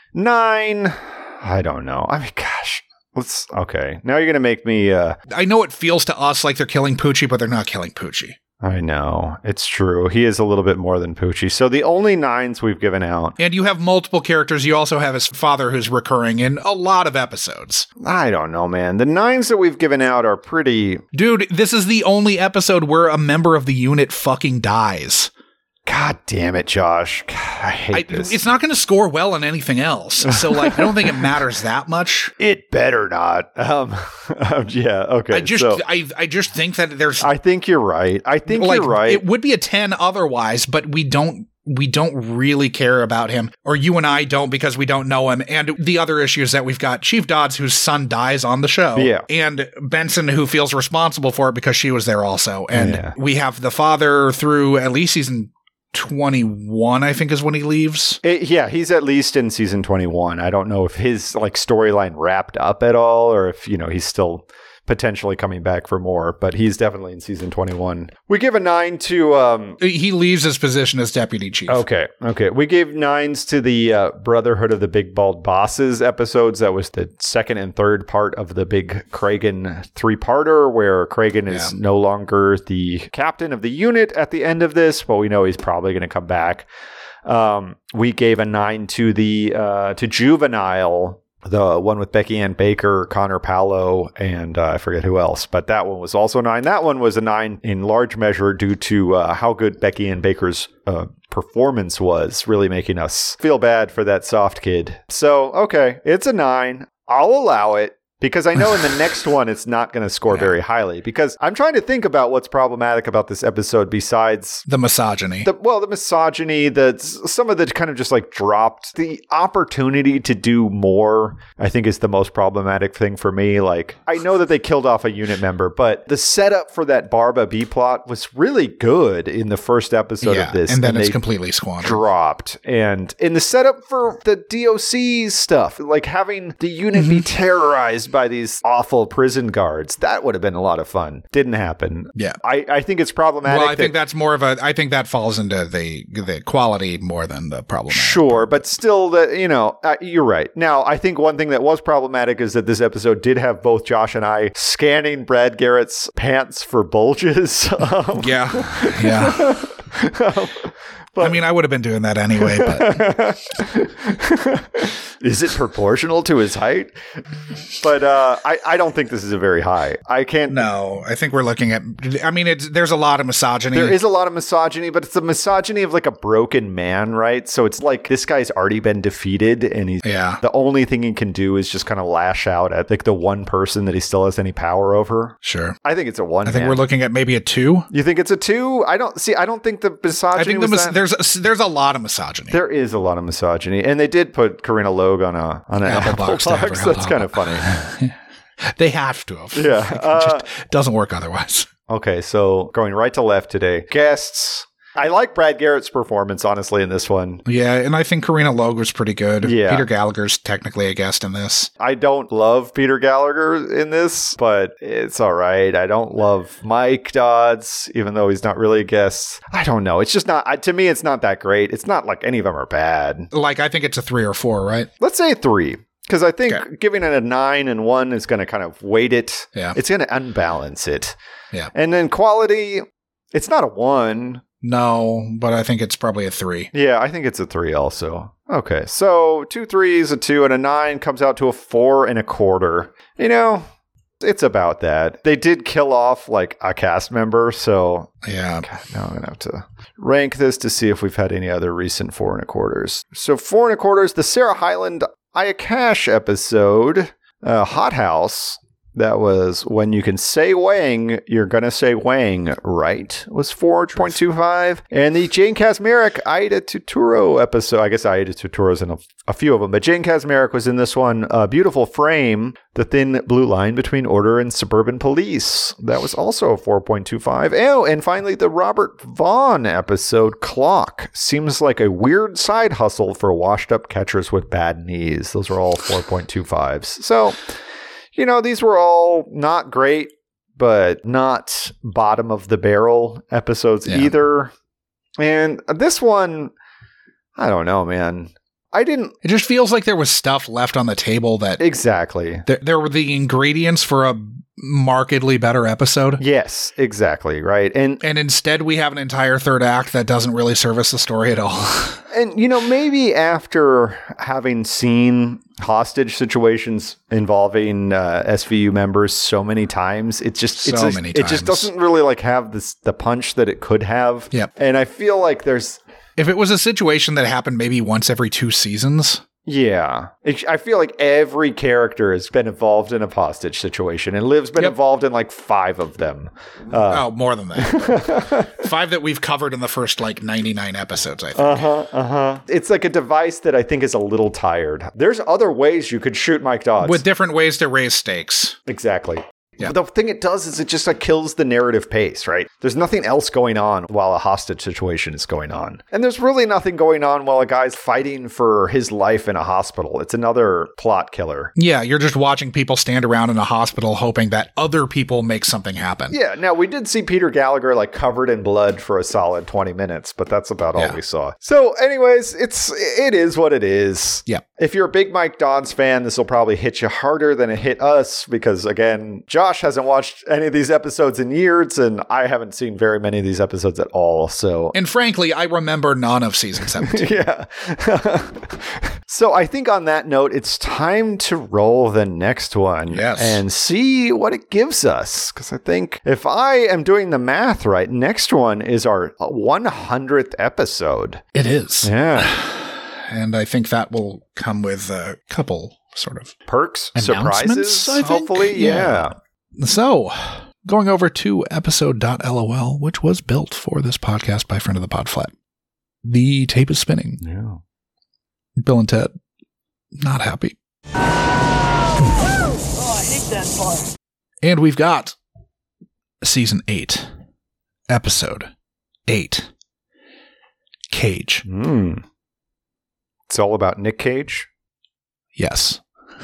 S7: Nine. I don't know. I mean, gosh. Let's. Okay. Now you're gonna make me. Uh,
S8: I know it feels to us like they're killing Poochie, but they're not killing Poochie.
S7: I know it's true. He is a little bit more than Poochie. So the only nines we've given out.
S8: And you have multiple characters. You also have his father who's recurring in a lot of episodes.
S7: I don't know, man. The nines that we've given out are pretty.
S8: Dude, this is the only episode where a member of the unit fucking dies.
S7: God damn it, Josh. God, I hate
S8: I,
S7: this.
S8: it's not going to score well on anything else. So, like, I don't think it matters that much.
S7: It better not. Um. yeah. Okay.
S8: I just,
S7: so
S8: I, I just think that there's,
S7: I think you're right. I think
S8: like,
S7: you're right.
S8: it would be a ten otherwise, but we don't, we don't really care about him, or you and I don't because we don't know him. And the other issue is that we've got Chief Dodds, whose son dies on the show,
S7: Yeah.
S8: and Benson, who feels responsible for it because she was there also. And
S7: Yeah.
S8: we have the father through at least season twenty-one, I think, is when he leaves.
S7: It- yeah, he's at least in season twenty-one. I don't know if his like storyline wrapped up at all, or if you know he's still potentially coming back for more, but he's definitely in season twenty-one. We give a nine to... Um,
S8: he leaves his position as deputy chief.
S7: Okay, okay. We gave nines to the uh, Brotherhood of the Big Bald Bosses episodes. That was the second and third part of the big Kragan three-parter, where Kragan is
S8: Yeah.
S7: no longer the captain of the unit at the end of this, but we know he's probably going to come back. Um, we gave a nine to the uh, to Juvenile, the one with Becky Ann Baker, Connor Paolo, and uh, I forget who else, but that one was also a nine. That one was a nine in large measure due to uh, how good Becky Ann Baker's uh, performance was, really making us feel bad for that soft kid. So, okay, it's a nine. I'll allow it. Because I know in the next one, it's not going to score
S8: Yeah.
S7: very highly. Because I'm trying to think about what's problematic about this episode besides
S8: The misogyny.
S7: the, well, the misogyny, the some of the kind of just like dropped. The opportunity to do more, I think, is the most problematic thing for me. Like, I know that they killed off a unit member, but the setup for that Barba B plot was really good in the first episode
S8: yeah,
S7: of this.
S8: and then it's
S7: they
S8: completely squandered.
S7: dropped. And in the setup for the D O C stuff, like having the unit be terrorized by these awful prison guards, that would have been a lot of fun. Didn't happen.
S8: Yeah.
S7: I, I think it's problematic.
S8: Well, I
S7: that-
S8: think that's more of a. I think that falls into the the quality more than the problematic.
S7: Sure, but still, that you know, uh, you're right. Now, I think one thing that was problematic is that this episode did have both Josh and I scanning Brad Garrett's pants for bulges. um,
S8: Yeah, yeah. I mean, I would have been doing that anyway, but
S7: is it proportional to his height? But uh, I, I don't think this is a very high. I can't.
S8: no, I think we're looking at. I mean, it's there's a lot of misogyny.
S7: There is a lot of misogyny, but it's the misogyny of like a broken man, right? So it's like this guy's already been defeated, and he's
S8: Yeah.
S7: the only thing he can do is just kind of lash out at like the one person that he still has any power over.
S8: Sure.
S7: I think it's a one.
S8: I think
S7: man.
S8: we're looking at maybe a two.
S7: You think it's a two? I don't see. I don't think the misogyny.
S8: I think the
S7: was
S8: mis-
S7: that-
S8: there's a, there's a lot of misogyny.
S7: there is a lot of misogyny, and they did put Karina Logue on a on an
S8: Yeah,
S7: apple
S8: box
S7: box.
S8: to have her
S7: That's
S8: held
S7: kind
S8: up.
S7: of funny.
S8: They have to have.
S7: Yeah,
S8: Like, it
S7: uh,
S8: just doesn't work otherwise.
S7: Okay, so going right to left today, guests. I like Brad Garrett's performance, honestly, in this one.
S8: Yeah, and I think Karina Logue was pretty good.
S7: Yeah.
S8: Peter Gallagher's technically a guest in this.
S7: I don't love Peter Gallagher in this, but it's all right. I don't love Mike Dodds, even though he's not really a guest. I don't know. It's just not, I, to me, it's not that great. It's not like any of them are bad.
S8: Like, I think it's a three or four, right?
S7: Let's say three. Because I think
S8: Okay.
S7: giving it a nine and one is going to kind of weight it.
S8: Yeah.
S7: It's going to unbalance it.
S8: Yeah.
S7: And then quality, it's not a one.
S8: No, but I think it's probably a three.
S7: Yeah, I think it's a three also. Okay, so two threes, a two, and a nine comes out to a four and a quarter. You know, it's about that. They did kill off like a cast member, so
S8: Yeah.
S7: God, now I'm gonna have to rank this to see if we've had any other recent four and a quarters. So four and a quarters, the Sarah Hyland Ayakash episode, uh, Hot House. That was When You Can Say Wang, You're Gonna Say Wang, right? Was four point two five. And the Jane Kasmerick Aida Tuturo episode, I guess Aida Tuturo's in a, a few of them, but Jane Kasmerick was in this one. A Beautiful Frame, The Thin Blue Line Between Order and Suburban Police. That was also a four point two five. Oh, and finally the Robert Vaughn episode, Clock. Seems like a weird side hustle for washed up catchers with bad knees. Those are all four point two fives. So, you know, these were all not great, but not bottom of the barrel episodes
S8: Yeah.
S7: either. And this one, I don't know, man. I didn't
S8: It just feels like there was stuff left on the table that
S7: exactly.
S8: there, there were the ingredients for a markedly better episode.
S7: Yes, exactly, right. And
S8: And instead, we have an entire third act that doesn't really service the story at all.
S7: and you know, maybe after having seen hostage situations involving uh, S V U members so many times, it just it's
S8: So
S7: just-
S8: many
S7: it just
S8: times.
S7: doesn't really like have this the punch that it could have.
S8: Yep.
S7: And I feel like there's
S8: If it was a situation that happened maybe once every two seasons,
S7: yeah, It- I feel like every character has been involved in a hostage situation, and Liv's been
S8: Yep.
S7: involved in like five of them. Uh,
S8: oh, more than that. Five that we've covered in the first like ninety-nine episodes, I think.
S7: Uh huh. Uh huh. It's like a device that I think is a little tired. There's other ways you could shoot Mike Dodds.
S8: With different ways to raise stakes.
S7: exactly.
S8: Yeah.
S7: The thing it does is it just like kills the narrative pace, right? There's nothing else going on while a hostage situation is going on. And there's really nothing going on while a guy's fighting for his life in a hospital. It's another plot killer.
S8: Yeah, you're just watching people stand around in a hospital hoping that other people make something happen.
S7: Yeah, now we did see Peter Gallagher like covered in blood for a solid twenty minutes, but that's about
S8: Yeah.
S7: all we saw. So anyways, it's it is what it is.
S8: Yeah.
S7: If you're a big Mike Dons fan, this will probably hit you harder than it hit us because, again, Josh hasn't watched any of these episodes in years, and I haven't seen very many of these episodes at all. So,
S8: And frankly, I remember none of season seventeen.
S7: yeah. So I think on that note, it's time to roll the next one
S8: Yes.
S7: and see what it gives us. Because I think if I am doing the math right, next one is our one hundredth episode.
S8: It is.
S7: Yeah.
S8: And I think that will come with a couple sort of
S7: Perks,
S8: announcements,
S7: surprises,
S8: I think?
S7: hopefully. Yeah.
S8: So, going over to episode dot L O L, which was built for this podcast by friend of the pod Flat. The tape is spinning.
S7: Yeah.
S8: Bill and Ted, not happy.
S11: Oh, I hate that part.
S8: And we've got season eight, episode eight, Cage.
S7: Mm. It's all about Nick Cage.
S8: Yes.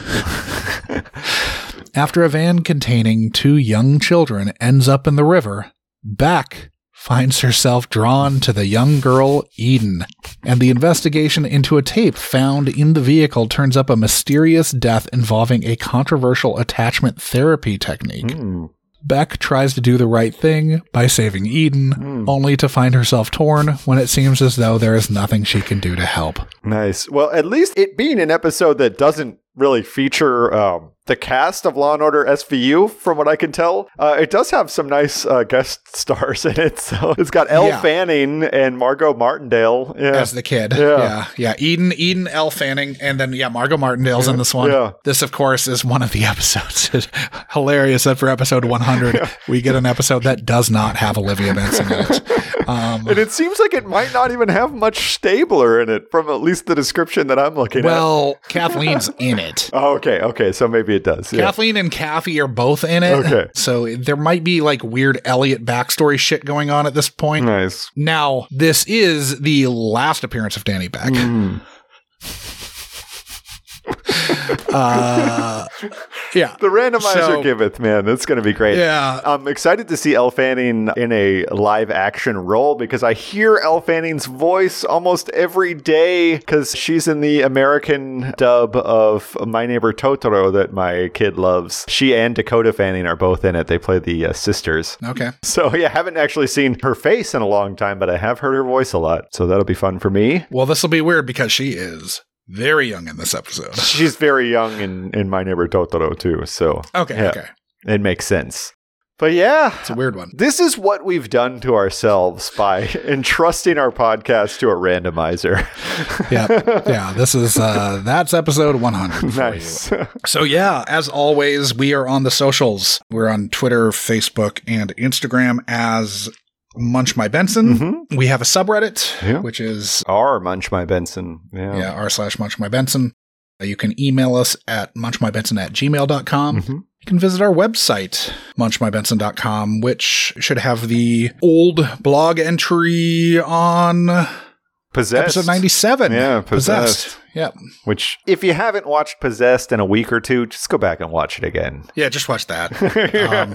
S8: After a van containing two young children ends up in the river, Beck finds herself drawn to the young girl Eden, and the investigation into a tape found in the vehicle turns up a mysterious death involving a controversial attachment therapy technique.
S7: Mm.
S8: Beck tries to do the right thing by saving Eden,
S7: Mm.
S8: only to find herself torn when it seems as though there is nothing she can do to help.
S7: Nice. Well, at least it being an episode that doesn't really feature um, the cast of Law and Order S V U, from what I can tell, uh, it does have some nice uh, guest stars in it. So it's got Elle
S8: Yeah.
S7: Fanning and Margot Martindale. Yeah.
S8: As the kid.
S7: Yeah.
S8: Yeah. Yeah. Eden, Eden, Elle Fanning, and then, yeah, Margot Martindale's in this one.
S7: Yeah.
S8: This, of course, is one of the episodes. It's hilarious that for episode one hundred, we get an episode that does not have Olivia Benson in it. Um,
S7: And it seems like it might not even have much Stabler in it, from at least the description that I'm looking
S8: well, Kathleen's in it.
S7: at. Oh, okay. Okay. So maybe it does. Yeah.
S8: Kathleen and Kathy are both in it.
S7: Okay.
S8: So there might be like weird Elliot backstory shit going on at this point.
S7: Nice.
S8: Now, this is the last appearance of Danny Beck.
S7: Mm.
S8: uh, yeah.
S7: The randomizer
S8: So-
S7: giveth, man. That's going to be great.
S8: Yeah.
S7: I'm excited to see Elle Fanning in a live action role because I hear Elle Fanning's voice almost every day because she's in the American dub of My Neighbor Totoro that my kid loves. She and Dakota Fanning are both in it. They play the uh, sisters.
S8: Okay.
S7: So, yeah, I haven't actually seen her face in a long time, but I have heard her voice a lot. So that'll be fun for me.
S8: Well, this will be weird because she is very young in this episode.
S7: She's very young in, in My Neighbor Totoro, too. So,
S8: Okay,
S7: yeah,
S8: okay.
S7: it makes sense. But yeah,
S8: It's a weird one.
S7: this is what we've done to ourselves by entrusting our podcast to a randomizer.
S8: Yeah. Yeah. This is, uh, that's episode one hundred. For
S7: Nice.
S8: You. So yeah, as always, we are on the socials. We're on Twitter, Facebook, and Instagram as Munch My Benson.
S7: Mhm.
S8: We have a subreddit,
S7: Yeah.
S8: which is
S7: R Munch My Benson. Yeah.
S8: yeah, r slash Munch My Benson. Uh, You can email us at munchmybenson at gmail dot com.
S7: Mhm.
S8: You can visit our website, munch my benson dot com, which should have the old blog entry on
S7: Possessed.
S8: episode ninety-seven.
S7: Yeah, Possessed.
S8: Yep.
S7: Which, if you haven't watched Possessed in a week or two, just go back and watch it again.
S8: Yeah, just watch that. Um,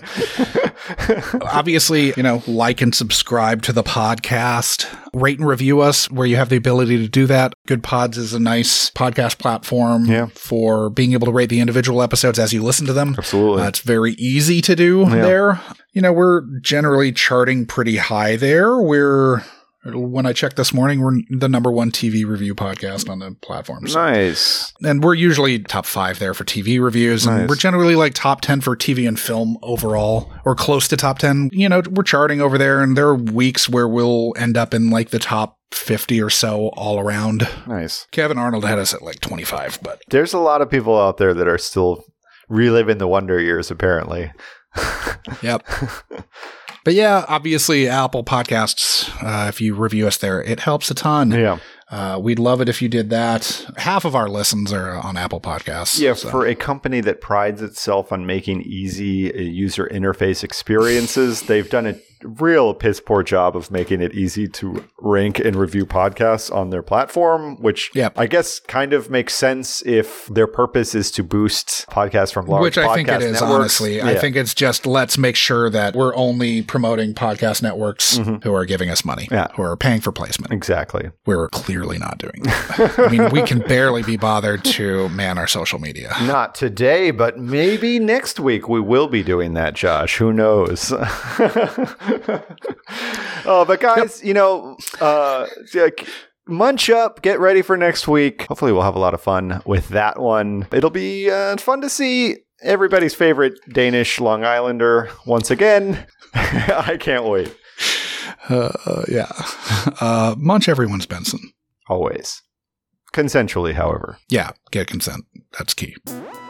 S8: obviously, you know, like and subscribe to the podcast. Rate and review us where you have the ability to do that. Good Pods is a nice podcast platform
S7: Yeah.
S8: for being able to rate the individual episodes as you listen to them.
S7: Absolutely.
S8: Uh, it's very easy to do there. You know, we're generally charting pretty high there. We're, when I checked this morning, we're the number one T V review podcast on the platform. So-
S7: Nice.
S8: And we're usually top five there for T V reviews. And
S7: Nice.
S8: we're generally like top ten for T V and film overall, or close to top ten. You know, we're charting over there, and there are weeks where we'll end up in like the top fifty or so all around.
S7: Nice.
S8: Kevin Arnold had us at like twenty-five, but
S7: There's a lot of people out there that are still reliving the wonder years, apparently.
S8: yep. But yeah, obviously Apple Podcasts, uh, if you review us there, it helps a ton.
S7: Yeah.
S8: Uh, we'd love it if you did that. Half of our listens are on Apple Podcasts.
S7: Yeah,
S8: so.
S7: for a company that prides itself on making easy uh, user interface experiences, they've done a real piss poor job of making it easy to rank and review podcasts on their platform, which
S8: yep.
S7: I guess kind of makes sense if their purpose is to boost podcasts from large
S8: Which
S7: podcast
S8: I think it is,
S7: networks.
S8: honestly.
S7: Yeah.
S8: I think it's just let's make sure that we're only promoting podcast networks mm-hmm. who are giving us money,
S7: yeah.
S8: who are paying for placement.
S7: Exactly.
S8: We're clearly not doing that. I mean, we can barely be bothered to man our social media.
S7: Not today, but maybe next week we will be doing that, Josh. Who knows? Oh, but guys, yep. you know, uh, munch up, get ready for next week. Hopefully we'll have a lot of fun with that one. It'll be uh, fun to see everybody's favorite Danish Long Islander once again. I can't wait.
S8: Uh, uh, yeah. Uh, munch everyone's Benson.
S7: Always. Consensually, however.
S8: Yeah, get consent. That's key.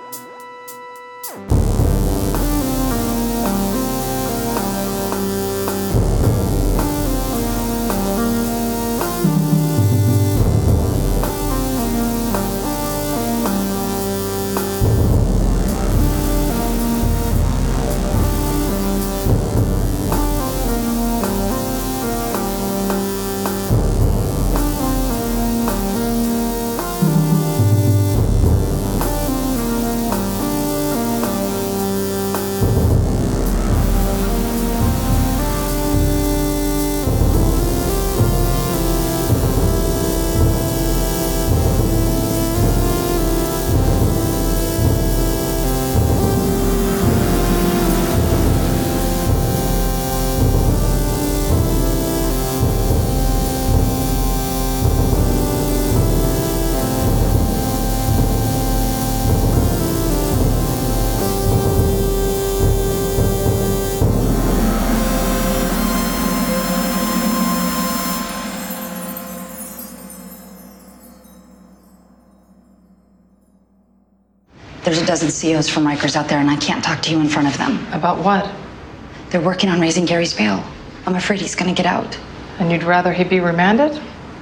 S4: There's a dozen C E Os from Rikers out there, and I can't talk to you in front of them.
S1: About what?
S4: They're working on raising Gary's bail. I'm afraid he's gonna get out.
S1: And you'd rather he be remanded?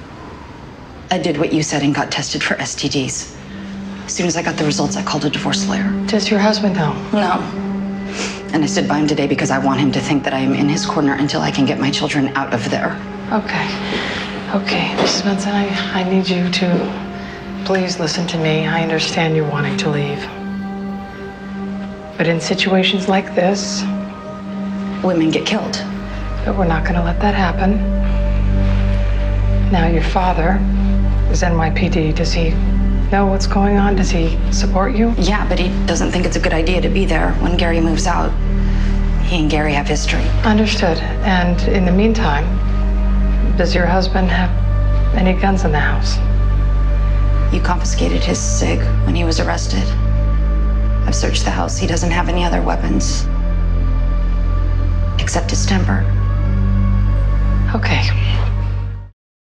S4: I did what you said and got tested for S T Ds. As soon as I got the results, I called a divorce lawyer.
S1: Does your husband know?
S4: No. And I stood by him today because I want him to think that I am in his corner until I can get my children out of there.
S1: Okay. Okay, Missus Benson, I, I need you to please listen to me. I understand you're wanting to leave. But in situations like this,
S4: women get killed.
S1: But we're not going to let that happen. Now, your father is N Y P D. Does he know what's going on? Does he support you?
S4: Yeah, but he doesn't think it's a good idea to be there when Gary moves out. He and Gary have history.
S1: Understood. And in the meantime, does your husband have any guns in the house?
S4: You confiscated his SIG when he was arrested. I've searched the house. He doesn't have any other weapons. Except his temper.
S1: Okay.